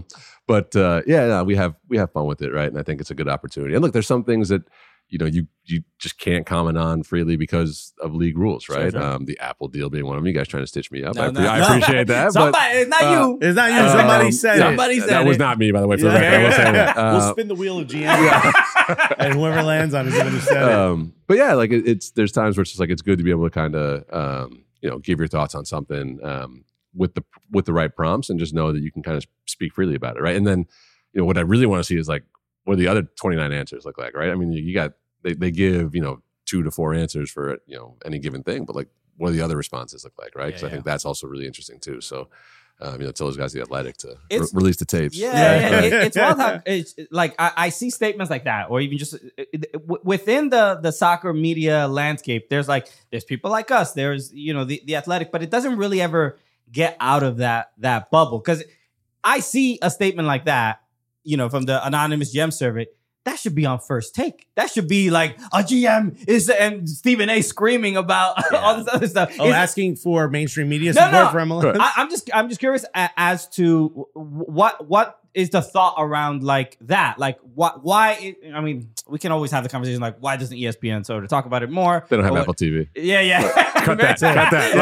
[SPEAKER 3] We have fun with it, right? And I think it's a good opportunity. And look, there's some things that you just can't comment on freely because of league rules, right?
[SPEAKER 2] Sure.
[SPEAKER 3] The Apple deal being one of them. You guys trying to stitch me up.
[SPEAKER 1] No,
[SPEAKER 3] I
[SPEAKER 1] no.
[SPEAKER 3] appreciate that.
[SPEAKER 1] Somebody, it's not you.
[SPEAKER 2] It's not you. Somebody said
[SPEAKER 3] yeah,
[SPEAKER 2] it.
[SPEAKER 1] Somebody said
[SPEAKER 3] that was
[SPEAKER 1] it.
[SPEAKER 3] not me, by the way. For the
[SPEAKER 2] Yeah.
[SPEAKER 3] record, I will say that.
[SPEAKER 2] We'll spin the wheel of GM. And whoever lands on it is the one who said it.
[SPEAKER 3] But yeah, like there's times where it's just like it's good to be able to kind of give your thoughts on something with the right prompts and just know that you can kind of speak freely about it, right? And then what I really want to see is like what the other 29 answers look like, right? I mean, you got they give 2 to 4 answers for any given thing, but like what do the other responses look like, right? Because I think that's also really interesting too. So. Tell those guys the Athletic to release the tapes.
[SPEAKER 1] Yeah. It's wild how it's like I see statements like that, or even just within the soccer media landscape. There's people like us. There's the Athletic, but it doesn't really ever get out of that bubble because I see a statement like that, from the anonymous GM survey. That should be on First Take. That should be like a GM and Stephen A. screaming about all this other stuff.
[SPEAKER 2] Oh, asking for mainstream media support for MLS?
[SPEAKER 1] I'm just curious as to what is the thought around like that? Like why? I mean, we can always have the conversation like why doesn't ESPN sort of talk about it more?
[SPEAKER 3] They don't have Apple TV.
[SPEAKER 1] Yeah.
[SPEAKER 3] Cut that. Cut that.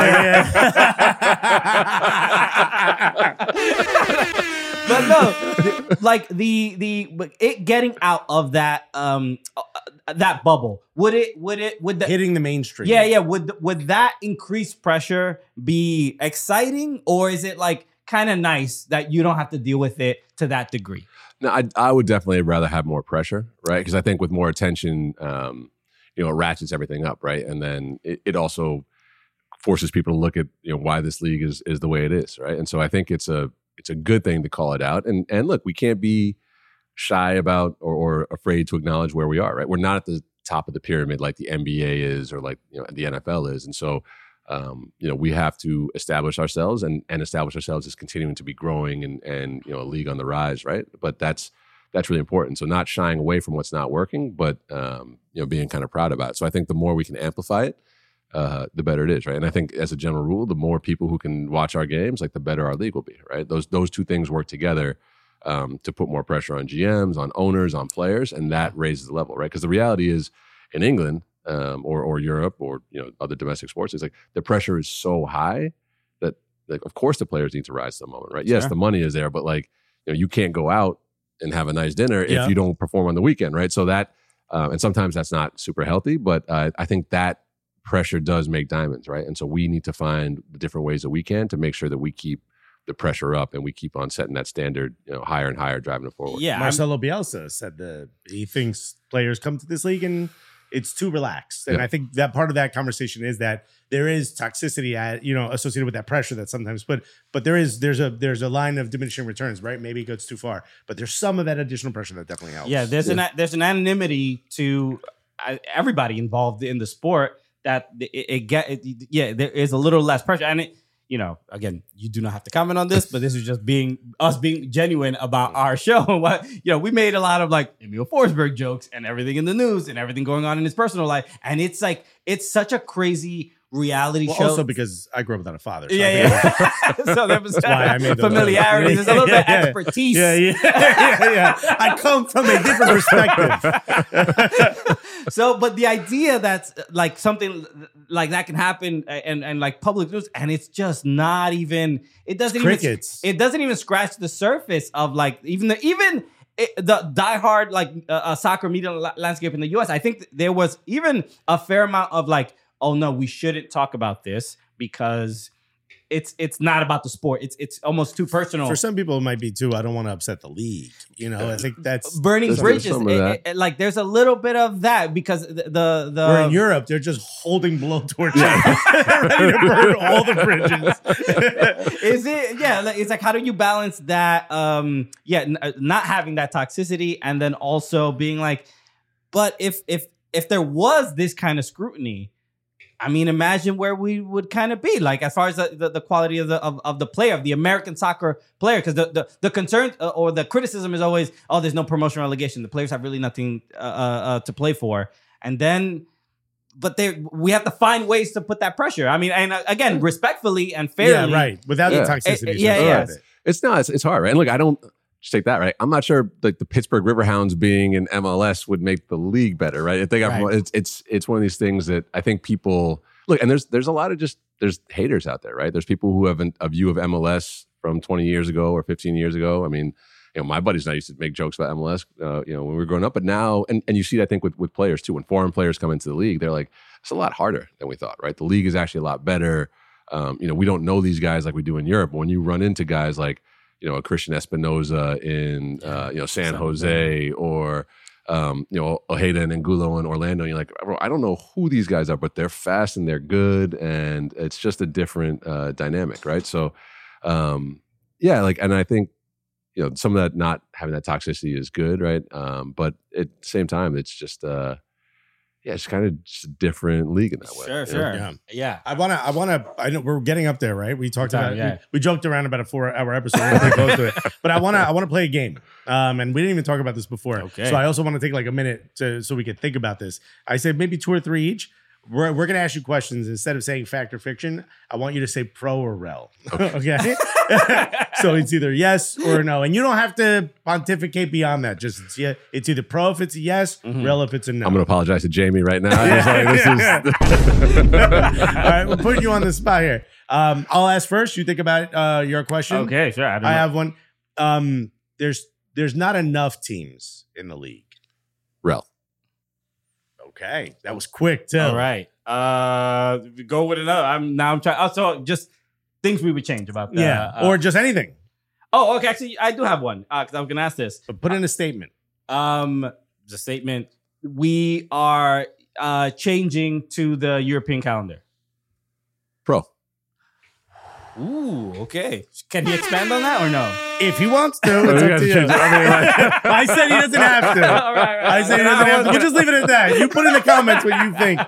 [SPEAKER 1] But no, like it getting out of that that bubble, would the
[SPEAKER 2] hitting the mainstream.
[SPEAKER 1] Yeah. Would that increased pressure be exciting, or is it like kind of nice that you don't have to deal with it to that degree?
[SPEAKER 3] No, I would definitely rather have more pressure, right? Because I think with more attention, it ratchets everything up, right? And then it also forces people to look at why this league is the way it is, right? And so I think it's a good thing to call it out. And look, we can't be shy about or afraid to acknowledge where we are, right? We're not at the top of the pyramid like the NBA is or like the NFL is, and so we have to establish ourselves and establish ourselves as continuing to be growing and a league on the rise, right? But that's really important. So not shying away from what's not working, but being kind of proud about it. So I think the more we can amplify it, the better it is, right? And I think as a general rule, the more people who can watch our games, like the better our league will be, right? Those two things work together to put more pressure on GMs, on owners, on players, and that raises the level, right? Because the reality is in England or Europe or other domestic sports, it's like the pressure is so high that like of course the players need to rise to the moment, right? Yes, the money is there, but like you can't go out and have a nice dinner if you don't perform on the weekend, right? So that and sometimes that's not super healthy, but I think that pressure does make diamonds, right? And so we need to find the different ways that we can to make sure that we keep the pressure up and we keep on setting that standard, higher and higher, driving it forward.
[SPEAKER 2] Yeah, Marcelo Bielsa said he thinks players come to this league and it's too relaxed, and I think that part of that conversation is that there is toxicity associated with that pressure that sometimes, but there's a line of diminishing returns, right? Maybe it goes too far, but there's some of that additional pressure that definitely helps.
[SPEAKER 1] Yeah, there's an anonymity to everybody involved in the sport that there is a little less pressure, and again, you do not have to comment on this, but this is just being genuine about our show. What we made a lot of like Emil Forsberg jokes and everything in the news and everything going on in his personal life, and it's like it's such a crazy reality show.
[SPEAKER 2] Also because I grew up without a father.
[SPEAKER 1] So so there was familiarity. There's a little bit of expertise.
[SPEAKER 2] Yeah. I come from a different perspective.
[SPEAKER 1] So, but the idea that's like something like that can happen and like public news, and it's just not even. It doesn't even scratch the surface of like even the diehard like soccer media landscape in the U.S. I think there was even a fair amount of like, oh no, we shouldn't talk about this because it's not about the sport. It's almost too personal.
[SPEAKER 2] For some people, it might be too. I don't want to upset the league. I think that's
[SPEAKER 1] burning bridges. Like there's a little bit of that because the
[SPEAKER 2] we're in Europe. They're just holding blowtorches, ready to burn all the bridges.
[SPEAKER 1] Is it? Yeah. It's like how do you balance that? Not having that toxicity and then also being like, but if there was this kind of scrutiny, I mean, imagine where we would kind of be, like as far as the quality of the player, of the American soccer player, because the concern or the criticism is always, oh, there's no promotion relegation. The players have really nothing to play for, and then, but we have to find ways to put that pressure. I mean, and again, respectfully and fairly,
[SPEAKER 2] right, without the toxicity.
[SPEAKER 3] It's hard, right? And look, I don't. Just take that, right? I'm not sure like the Pittsburgh Riverhounds being in MLS would make the league better, right? I think it's one of these things that I think people look, and there's a lot of there's haters out there, right? There's people who have a view of MLS from 20 years ago or 15 years ago. I mean, my buddies and I used to make jokes about MLS, when we were growing up, but now, and you see, I think with players too, when foreign players come into the league, they're like, it's a lot harder than we thought, right? The league is actually a lot better. We don't know these guys like we do in Europe. When you run into guys like, a Christian Espinoza in San Jose or Ojeda and Angulo in Orlando. You're like, bro, I don't know who these guys are, but they're fast and they're good, and it's just a different dynamic, right? So, and I think some of that not having that toxicity is good, right? But at the same time, it's just it's kind of just a different league in that way.
[SPEAKER 1] Sure. Yeah.
[SPEAKER 2] I know we're getting up there, right? We talked about we joked around about a 4-hour episode. We're pretty close to it. But I want to play a game. And we didn't even talk about this before.
[SPEAKER 1] Okay.
[SPEAKER 2] So I also want to take like a minute so we can think about this. I said maybe 2 or 3 each. We're going to ask you questions. Instead of saying fact or fiction, I want you to say pro or rel. Okay. So it's either yes or no. And you don't have to pontificate beyond that. Just it's either pro if it's a yes, rel if it's a no.
[SPEAKER 3] I'm going to apologize to Jamie right now. Just like, this is
[SPEAKER 2] All right, we're putting you on the spot here. I'll ask first. You think about your question.
[SPEAKER 1] Okay, sure.
[SPEAKER 2] I have one. There's not enough teams in the league.
[SPEAKER 3] Rel.
[SPEAKER 2] Okay, that was quick too.
[SPEAKER 1] All right. Go with another. I'm trying. Also, just things we would change about that.
[SPEAKER 2] Or just anything.
[SPEAKER 1] Oh, okay. Actually, I do have one because I was gonna ask this.
[SPEAKER 2] But put in a statement.
[SPEAKER 1] The statement: we are changing to the European calendar.
[SPEAKER 3] Pro.
[SPEAKER 1] Ooh, okay. Can he expand on that or no?
[SPEAKER 2] If he wants to, it's up to you. I said he doesn't have to.
[SPEAKER 1] All right.
[SPEAKER 2] I said he doesn't have to. We'll just leave it at that. You put in the comments what you think.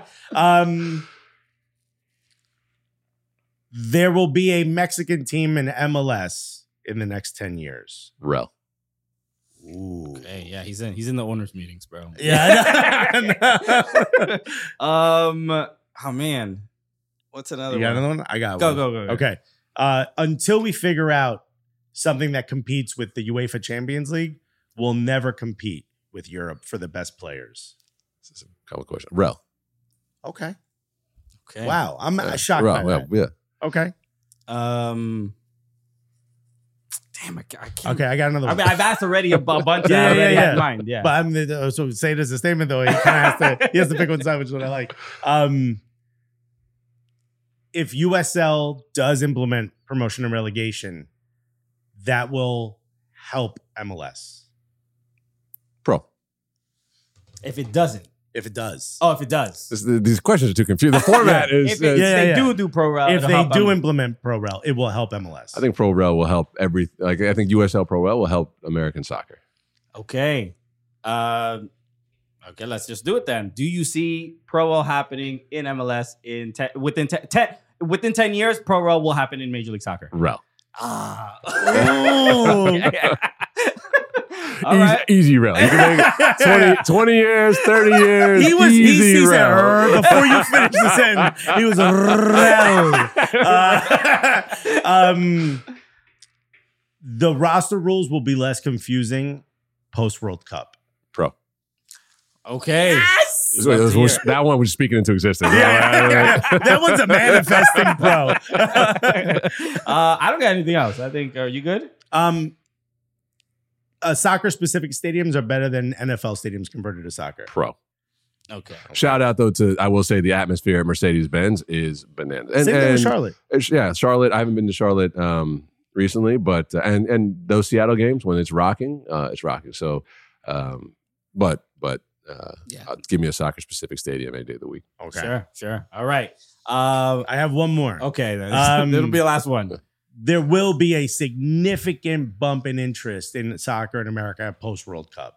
[SPEAKER 2] There will be a Mexican team in MLS in the next 10 years.
[SPEAKER 3] Rel.
[SPEAKER 2] Ooh.
[SPEAKER 1] Okay, yeah, he's in the owners' meetings, bro.
[SPEAKER 2] Yeah.
[SPEAKER 1] Oh man, what's another
[SPEAKER 2] You got
[SPEAKER 1] one?
[SPEAKER 2] another one? I got
[SPEAKER 1] Go,
[SPEAKER 2] one.
[SPEAKER 1] go.
[SPEAKER 2] Okay. Until we figure out something that competes with the UEFA Champions League, we'll never compete with Europe for the best players.
[SPEAKER 3] This is a common question. Rel.
[SPEAKER 2] Okay.
[SPEAKER 1] Okay.
[SPEAKER 2] Wow. I'm shocked by that.
[SPEAKER 3] Yeah.
[SPEAKER 2] Okay.
[SPEAKER 1] Damn, I can't.
[SPEAKER 2] Okay, I got another one.
[SPEAKER 1] I mean, I've asked already a bunch.
[SPEAKER 2] Yeah,
[SPEAKER 1] I already
[SPEAKER 2] yeah.
[SPEAKER 1] had mine. Yeah.
[SPEAKER 2] But so say it as a statement though. He kind of has to pick one side, which is what I like. If USL does implement promotion and relegation, that will help MLS.
[SPEAKER 3] Pro.
[SPEAKER 1] If it doesn't.
[SPEAKER 2] If it does.
[SPEAKER 1] Oh, if it does.
[SPEAKER 3] These questions are too confused. The format is.
[SPEAKER 1] If they do pro rel.
[SPEAKER 2] If they do implement pro rel, it will help MLS.
[SPEAKER 3] I think Pro Rel will help I think USL Pro Rel will help American soccer.
[SPEAKER 1] Okay. Okay, let's just do it then. Do you see pro rel happening in MLS within 10 years? Pro rel will happen in Major League Soccer.
[SPEAKER 3] Rel.
[SPEAKER 1] Ah.
[SPEAKER 3] All
[SPEAKER 1] All right.
[SPEAKER 3] Easy Rel. You can make 20 years, 30 years.
[SPEAKER 2] He
[SPEAKER 3] easy
[SPEAKER 2] said
[SPEAKER 3] Rel.
[SPEAKER 2] before you finish the sentence. He was rel. The roster rules will be less confusing post World Cup.
[SPEAKER 3] Pro.
[SPEAKER 1] Okay.
[SPEAKER 2] Yes!
[SPEAKER 3] That one was speaking into existence.
[SPEAKER 2] That one's a manifesting pro.
[SPEAKER 1] I don't got anything else. I think, are you good?
[SPEAKER 2] Soccer-specific stadiums are better than NFL stadiums converted to soccer.
[SPEAKER 3] Pro.
[SPEAKER 1] Okay.
[SPEAKER 3] Shout out though to, I will say, the atmosphere at Mercedes-Benz is bananas.
[SPEAKER 2] Same thing with Charlotte.
[SPEAKER 3] Yeah, Charlotte. I haven't been to Charlotte recently, but and those Seattle games when it's rocking, it's rocking. So, but give me a soccer-specific stadium any day of the week.
[SPEAKER 2] Okay.
[SPEAKER 1] Sure. All right.
[SPEAKER 2] I have one more.
[SPEAKER 1] Okay, then. It'll be the last one.
[SPEAKER 2] There will be a significant bump in interest in soccer in America post World Cup.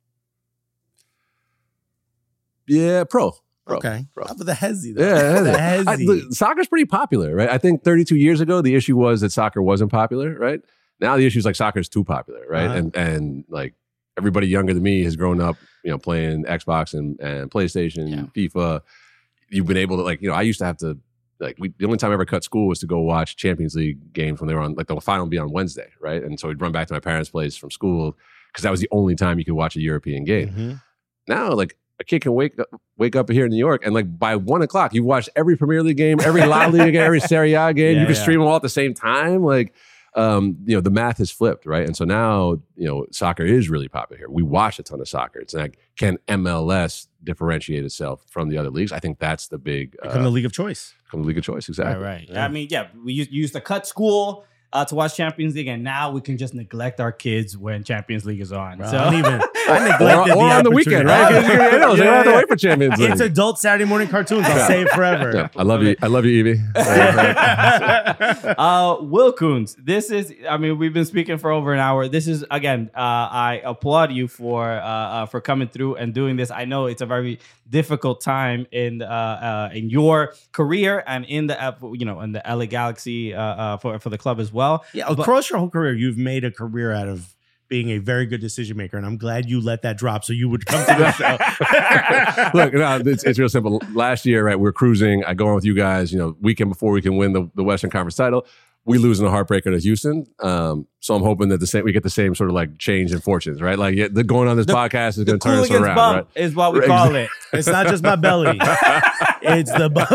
[SPEAKER 3] Yeah, pro.
[SPEAKER 2] Okay.
[SPEAKER 3] Pro.
[SPEAKER 2] But the hezzy, though.
[SPEAKER 3] Yeah,
[SPEAKER 2] the hezzy.
[SPEAKER 3] look, soccer's pretty popular, right? I think 32 years ago, the issue was that soccer wasn't popular, right? Now the issue is like soccer's too popular, right?
[SPEAKER 2] Uh-huh.
[SPEAKER 3] And like everybody younger than me has grown up, playing Xbox and PlayStation, FIFA. You've been able to I used to have to the only time I ever cut school was to go watch Champions League games when they were on, the final would be on Wednesday, right? And so we'd run back to my parents' place from school because that was the only time you could watch a European game.
[SPEAKER 2] Mm-hmm.
[SPEAKER 3] Now, a kid can wake up here in New York and by 1 o'clock, you've watched every Premier League game, every La Liga game, every Serie A game. You can stream them all at the same time. The math has flipped, right? And so now, soccer is really popular here. We watch a ton of soccer. It's like, can MLS differentiate itself from the other leagues? I think that's the big...
[SPEAKER 2] Become the league of choice.
[SPEAKER 3] Become the league of choice, exactly.
[SPEAKER 1] Right. I mean, we used to cut school to watch Champions League, and now we can just neglect our kids when Champions League is on.
[SPEAKER 2] Bro,
[SPEAKER 1] so
[SPEAKER 2] I neglected
[SPEAKER 3] or on the weekend, right? They don't have to wait for Champions League.
[SPEAKER 2] It's adult Saturday morning cartoons. I'll say it forever.
[SPEAKER 3] Yeah. I love you, Evie.
[SPEAKER 1] Will Coons, this is, we've been speaking for over an hour. This is, again, I applaud you for coming through and doing this. I know it's a very difficult time in your career and in the in the LA Galaxy for the club as well.
[SPEAKER 2] Yeah, across your whole career, you've made a career out of being a very good decision maker, and I'm glad you let that drop so you would come to the show.
[SPEAKER 3] Look, no, it's real simple. Last year, right, we're cruising. I go on with you guys, weekend before we can win the Western Conference title. We lose in a heartbreaker to Houston. So I'm hoping that we get the same sort of like change in fortunes, right? Like going on this podcast is going to turn us around,
[SPEAKER 1] bump
[SPEAKER 3] right?
[SPEAKER 1] Is what we call it.
[SPEAKER 2] It's not just my belly. It's the bump.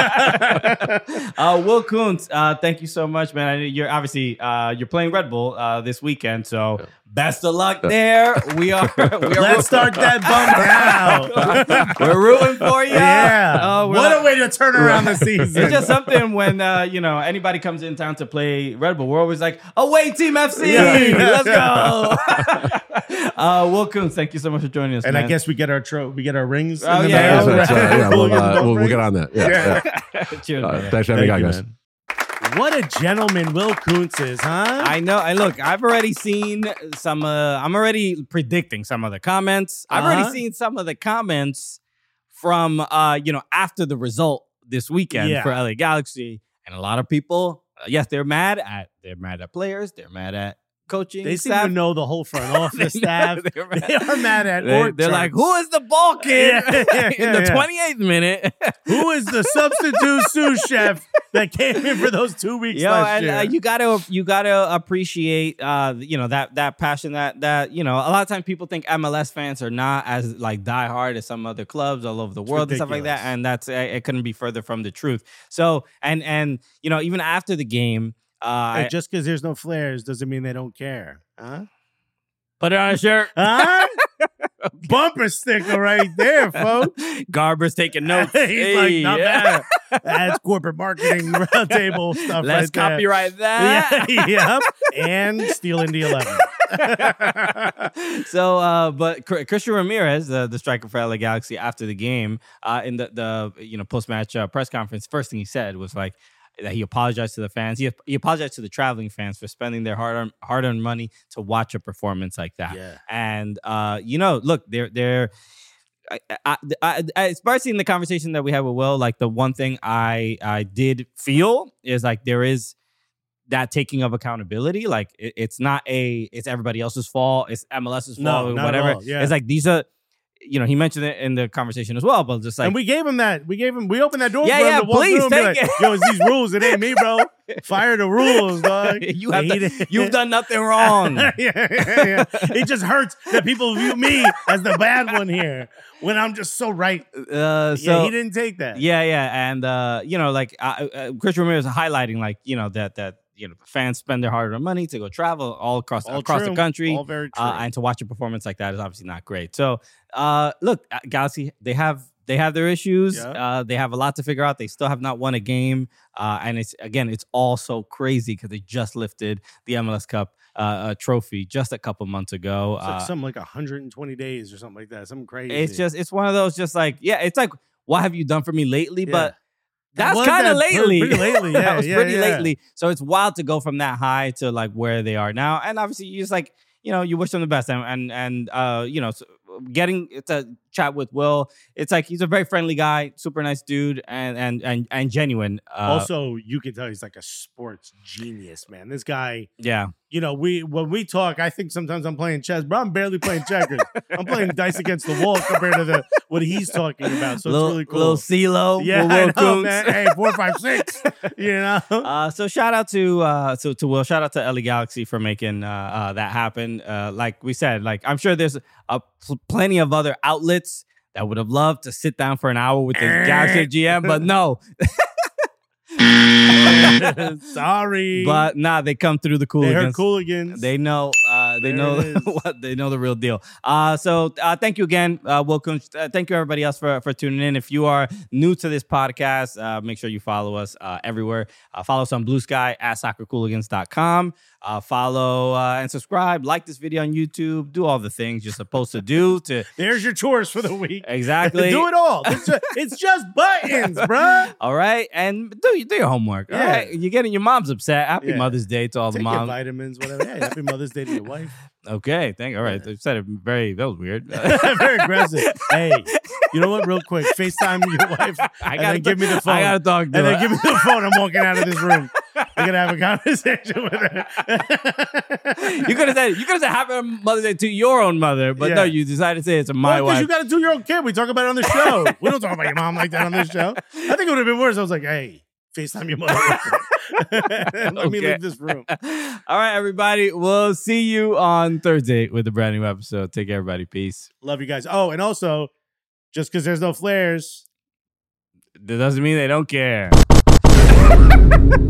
[SPEAKER 1] Will Kuntz, thank you so much, man. I know you're obviously you're playing Red Bull this weekend, so best of luck there. We are
[SPEAKER 2] Let's start that bump now.
[SPEAKER 1] We're rooting for you.
[SPEAKER 2] Yeah. What a way to turn around the season.
[SPEAKER 1] It's just something when anybody comes in town to play Red Bull, we're always like, away Team FC, let's go. Will Kuntz, thank you so much for joining us.
[SPEAKER 2] And
[SPEAKER 1] man.
[SPEAKER 2] I guess we get our rings.
[SPEAKER 1] Oh,
[SPEAKER 2] in the
[SPEAKER 1] yeah.
[SPEAKER 2] mail.
[SPEAKER 3] We'll get on that. Yeah.
[SPEAKER 1] Cheers, man.
[SPEAKER 3] Thanks for having me, guys.
[SPEAKER 2] Man. What a gentleman Will Kuntz is, huh?
[SPEAKER 1] I know. And look, I've already seen some. I'm already predicting some of the comments. I've already seen some of the comments from after the result this weekend for LA Galaxy, and a lot of people. Yes, they're mad at players. They're mad at coaching.
[SPEAKER 2] They seem
[SPEAKER 1] staff.
[SPEAKER 2] to know the whole front office staff. They are mad at.
[SPEAKER 1] They're like, who is the ball kid in the 28th minute?
[SPEAKER 2] Who is the substitute sous chef that came in for those 2 weeks last year?
[SPEAKER 1] You gotta appreciate that passion that a lot of times people think MLS fans are not as like diehard as some other clubs all over the world and stuff like that, and that's it couldn't be further from the truth. So and even after the game.
[SPEAKER 2] Just because there's no flares doesn't mean they don't care. Huh?
[SPEAKER 1] Put it on a shirt.
[SPEAKER 2] Huh? Bumper sticker right there, folks.
[SPEAKER 1] Garber's taking notes.
[SPEAKER 2] He's like, not bad. That's corporate marketing table stuff.
[SPEAKER 1] Let's
[SPEAKER 2] right
[SPEAKER 1] copyright that.
[SPEAKER 2] Yep. And steal Indy 11.
[SPEAKER 1] So, but Christian Ramirez, the striker for LA Galaxy, after the game, in the post-match press conference, first thing he said was like, that he apologized to the fans. He apologized to the traveling fans for spending their hard-earned money to watch a performance like that.
[SPEAKER 2] Yeah.
[SPEAKER 1] And look, they're. Especially in the conversation that we had with Will, like the one thing I did feel is like there is that taking of accountability. Like it's not it's everybody else's fault. It's MLS's fault or whatever.
[SPEAKER 2] Yeah.
[SPEAKER 1] It's like these are. He mentioned it in the conversation as well, but just like,
[SPEAKER 2] and we gave him that. We opened that door for him
[SPEAKER 1] yeah,
[SPEAKER 2] to walk
[SPEAKER 1] please
[SPEAKER 2] through and
[SPEAKER 1] take
[SPEAKER 2] be like,
[SPEAKER 1] it.
[SPEAKER 2] yo, it's these rules. It ain't me, bro. Fire the rules, dog.
[SPEAKER 1] You've done nothing wrong.
[SPEAKER 2] Yeah. It just hurts that people view me as the bad one here when I'm just so right.
[SPEAKER 1] So
[SPEAKER 2] he didn't take that.
[SPEAKER 1] Yeah. And, Christian Ramirez is highlighting that fans spend their hard-earned money to go travel all across the country.
[SPEAKER 2] All very true.
[SPEAKER 1] And to watch a performance like that is obviously not great. So, look, Galaxy, they have their issues.
[SPEAKER 2] Yeah.
[SPEAKER 1] They have a lot to figure out. They still have not won a game. And it's all so crazy because they just lifted the MLS Cup trophy just a couple months ago.
[SPEAKER 2] It's like something like 120 days or something like that. Something crazy.
[SPEAKER 1] It's one of those just like, it's like, what have you done for me lately?
[SPEAKER 2] Yeah.
[SPEAKER 1] But that's kind of lately.
[SPEAKER 2] Pretty lately, yeah.
[SPEAKER 1] That was pretty lately. So it's wild to go from that high to like where they are now. And obviously, you just like, you wish them the best. And so getting to chat with Will, it's like he's a very friendly guy, super nice dude, and genuine.
[SPEAKER 2] Also, you can tell he's like a sports genius, man. This guy.
[SPEAKER 1] Yeah.
[SPEAKER 2] When we talk, I think sometimes I'm playing chess, bro. I'm barely playing checkers. I'm playing dice against the wall compared to what he's talking about. So it's really cool.
[SPEAKER 1] Little CeeLo.
[SPEAKER 2] Yeah, I know, man. Hey, 4, 5, 6.
[SPEAKER 1] So shout out to Will. Shout out to LA Galaxy for making that happen. Like we said, like I'm sure there's plenty of other outlets that would have loved to sit down for an hour with the Galaxy GM, but no.
[SPEAKER 2] Sorry,
[SPEAKER 1] but they come through the Cooligans.
[SPEAKER 2] They heard Cooligans.
[SPEAKER 1] They know. They know what they know the real deal. So thank you again, Will Kuntz. Thank you everybody else for tuning in. If you are new to this podcast, make sure you follow us everywhere. Follow us on Blue Sky at soccercooligans.com. Follow and subscribe. Like this video on YouTube. Do all the things you're supposed to do.
[SPEAKER 2] There's your chores for the week.
[SPEAKER 1] Exactly.
[SPEAKER 2] Do it all. It's just buttons, bruh.
[SPEAKER 1] All right, and do your homework. All right, you're getting your mom's upset. Happy Mother's Day to all the moms.
[SPEAKER 2] Your vitamins, whatever. Hey, happy Mother's Day to your wife.
[SPEAKER 1] Okay, all right. You said it that was weird.
[SPEAKER 2] Very aggressive. Hey, you know what? Real quick, FaceTime your wife. And then give me the phone.
[SPEAKER 1] I gotta talk to her.
[SPEAKER 2] And then give me the phone. I'm walking out of this room. I gotta have a conversation with her.
[SPEAKER 1] You could have said happy Mother's Day to your own mother, but no, you decided to say it's my
[SPEAKER 2] Because
[SPEAKER 1] wife.
[SPEAKER 2] you got a 2-year-old kid. We talk about it on the show. We don't talk about your mom like that on this show. I think it would have been worse. I was like, hey, FaceTime your mother. Let me leave this room.
[SPEAKER 1] All right, everybody. We'll see you on Thursday with a brand new episode. Take care, everybody. Peace.
[SPEAKER 2] Love you guys. Oh, and also, just because there's no flares,
[SPEAKER 1] That doesn't mean they don't care.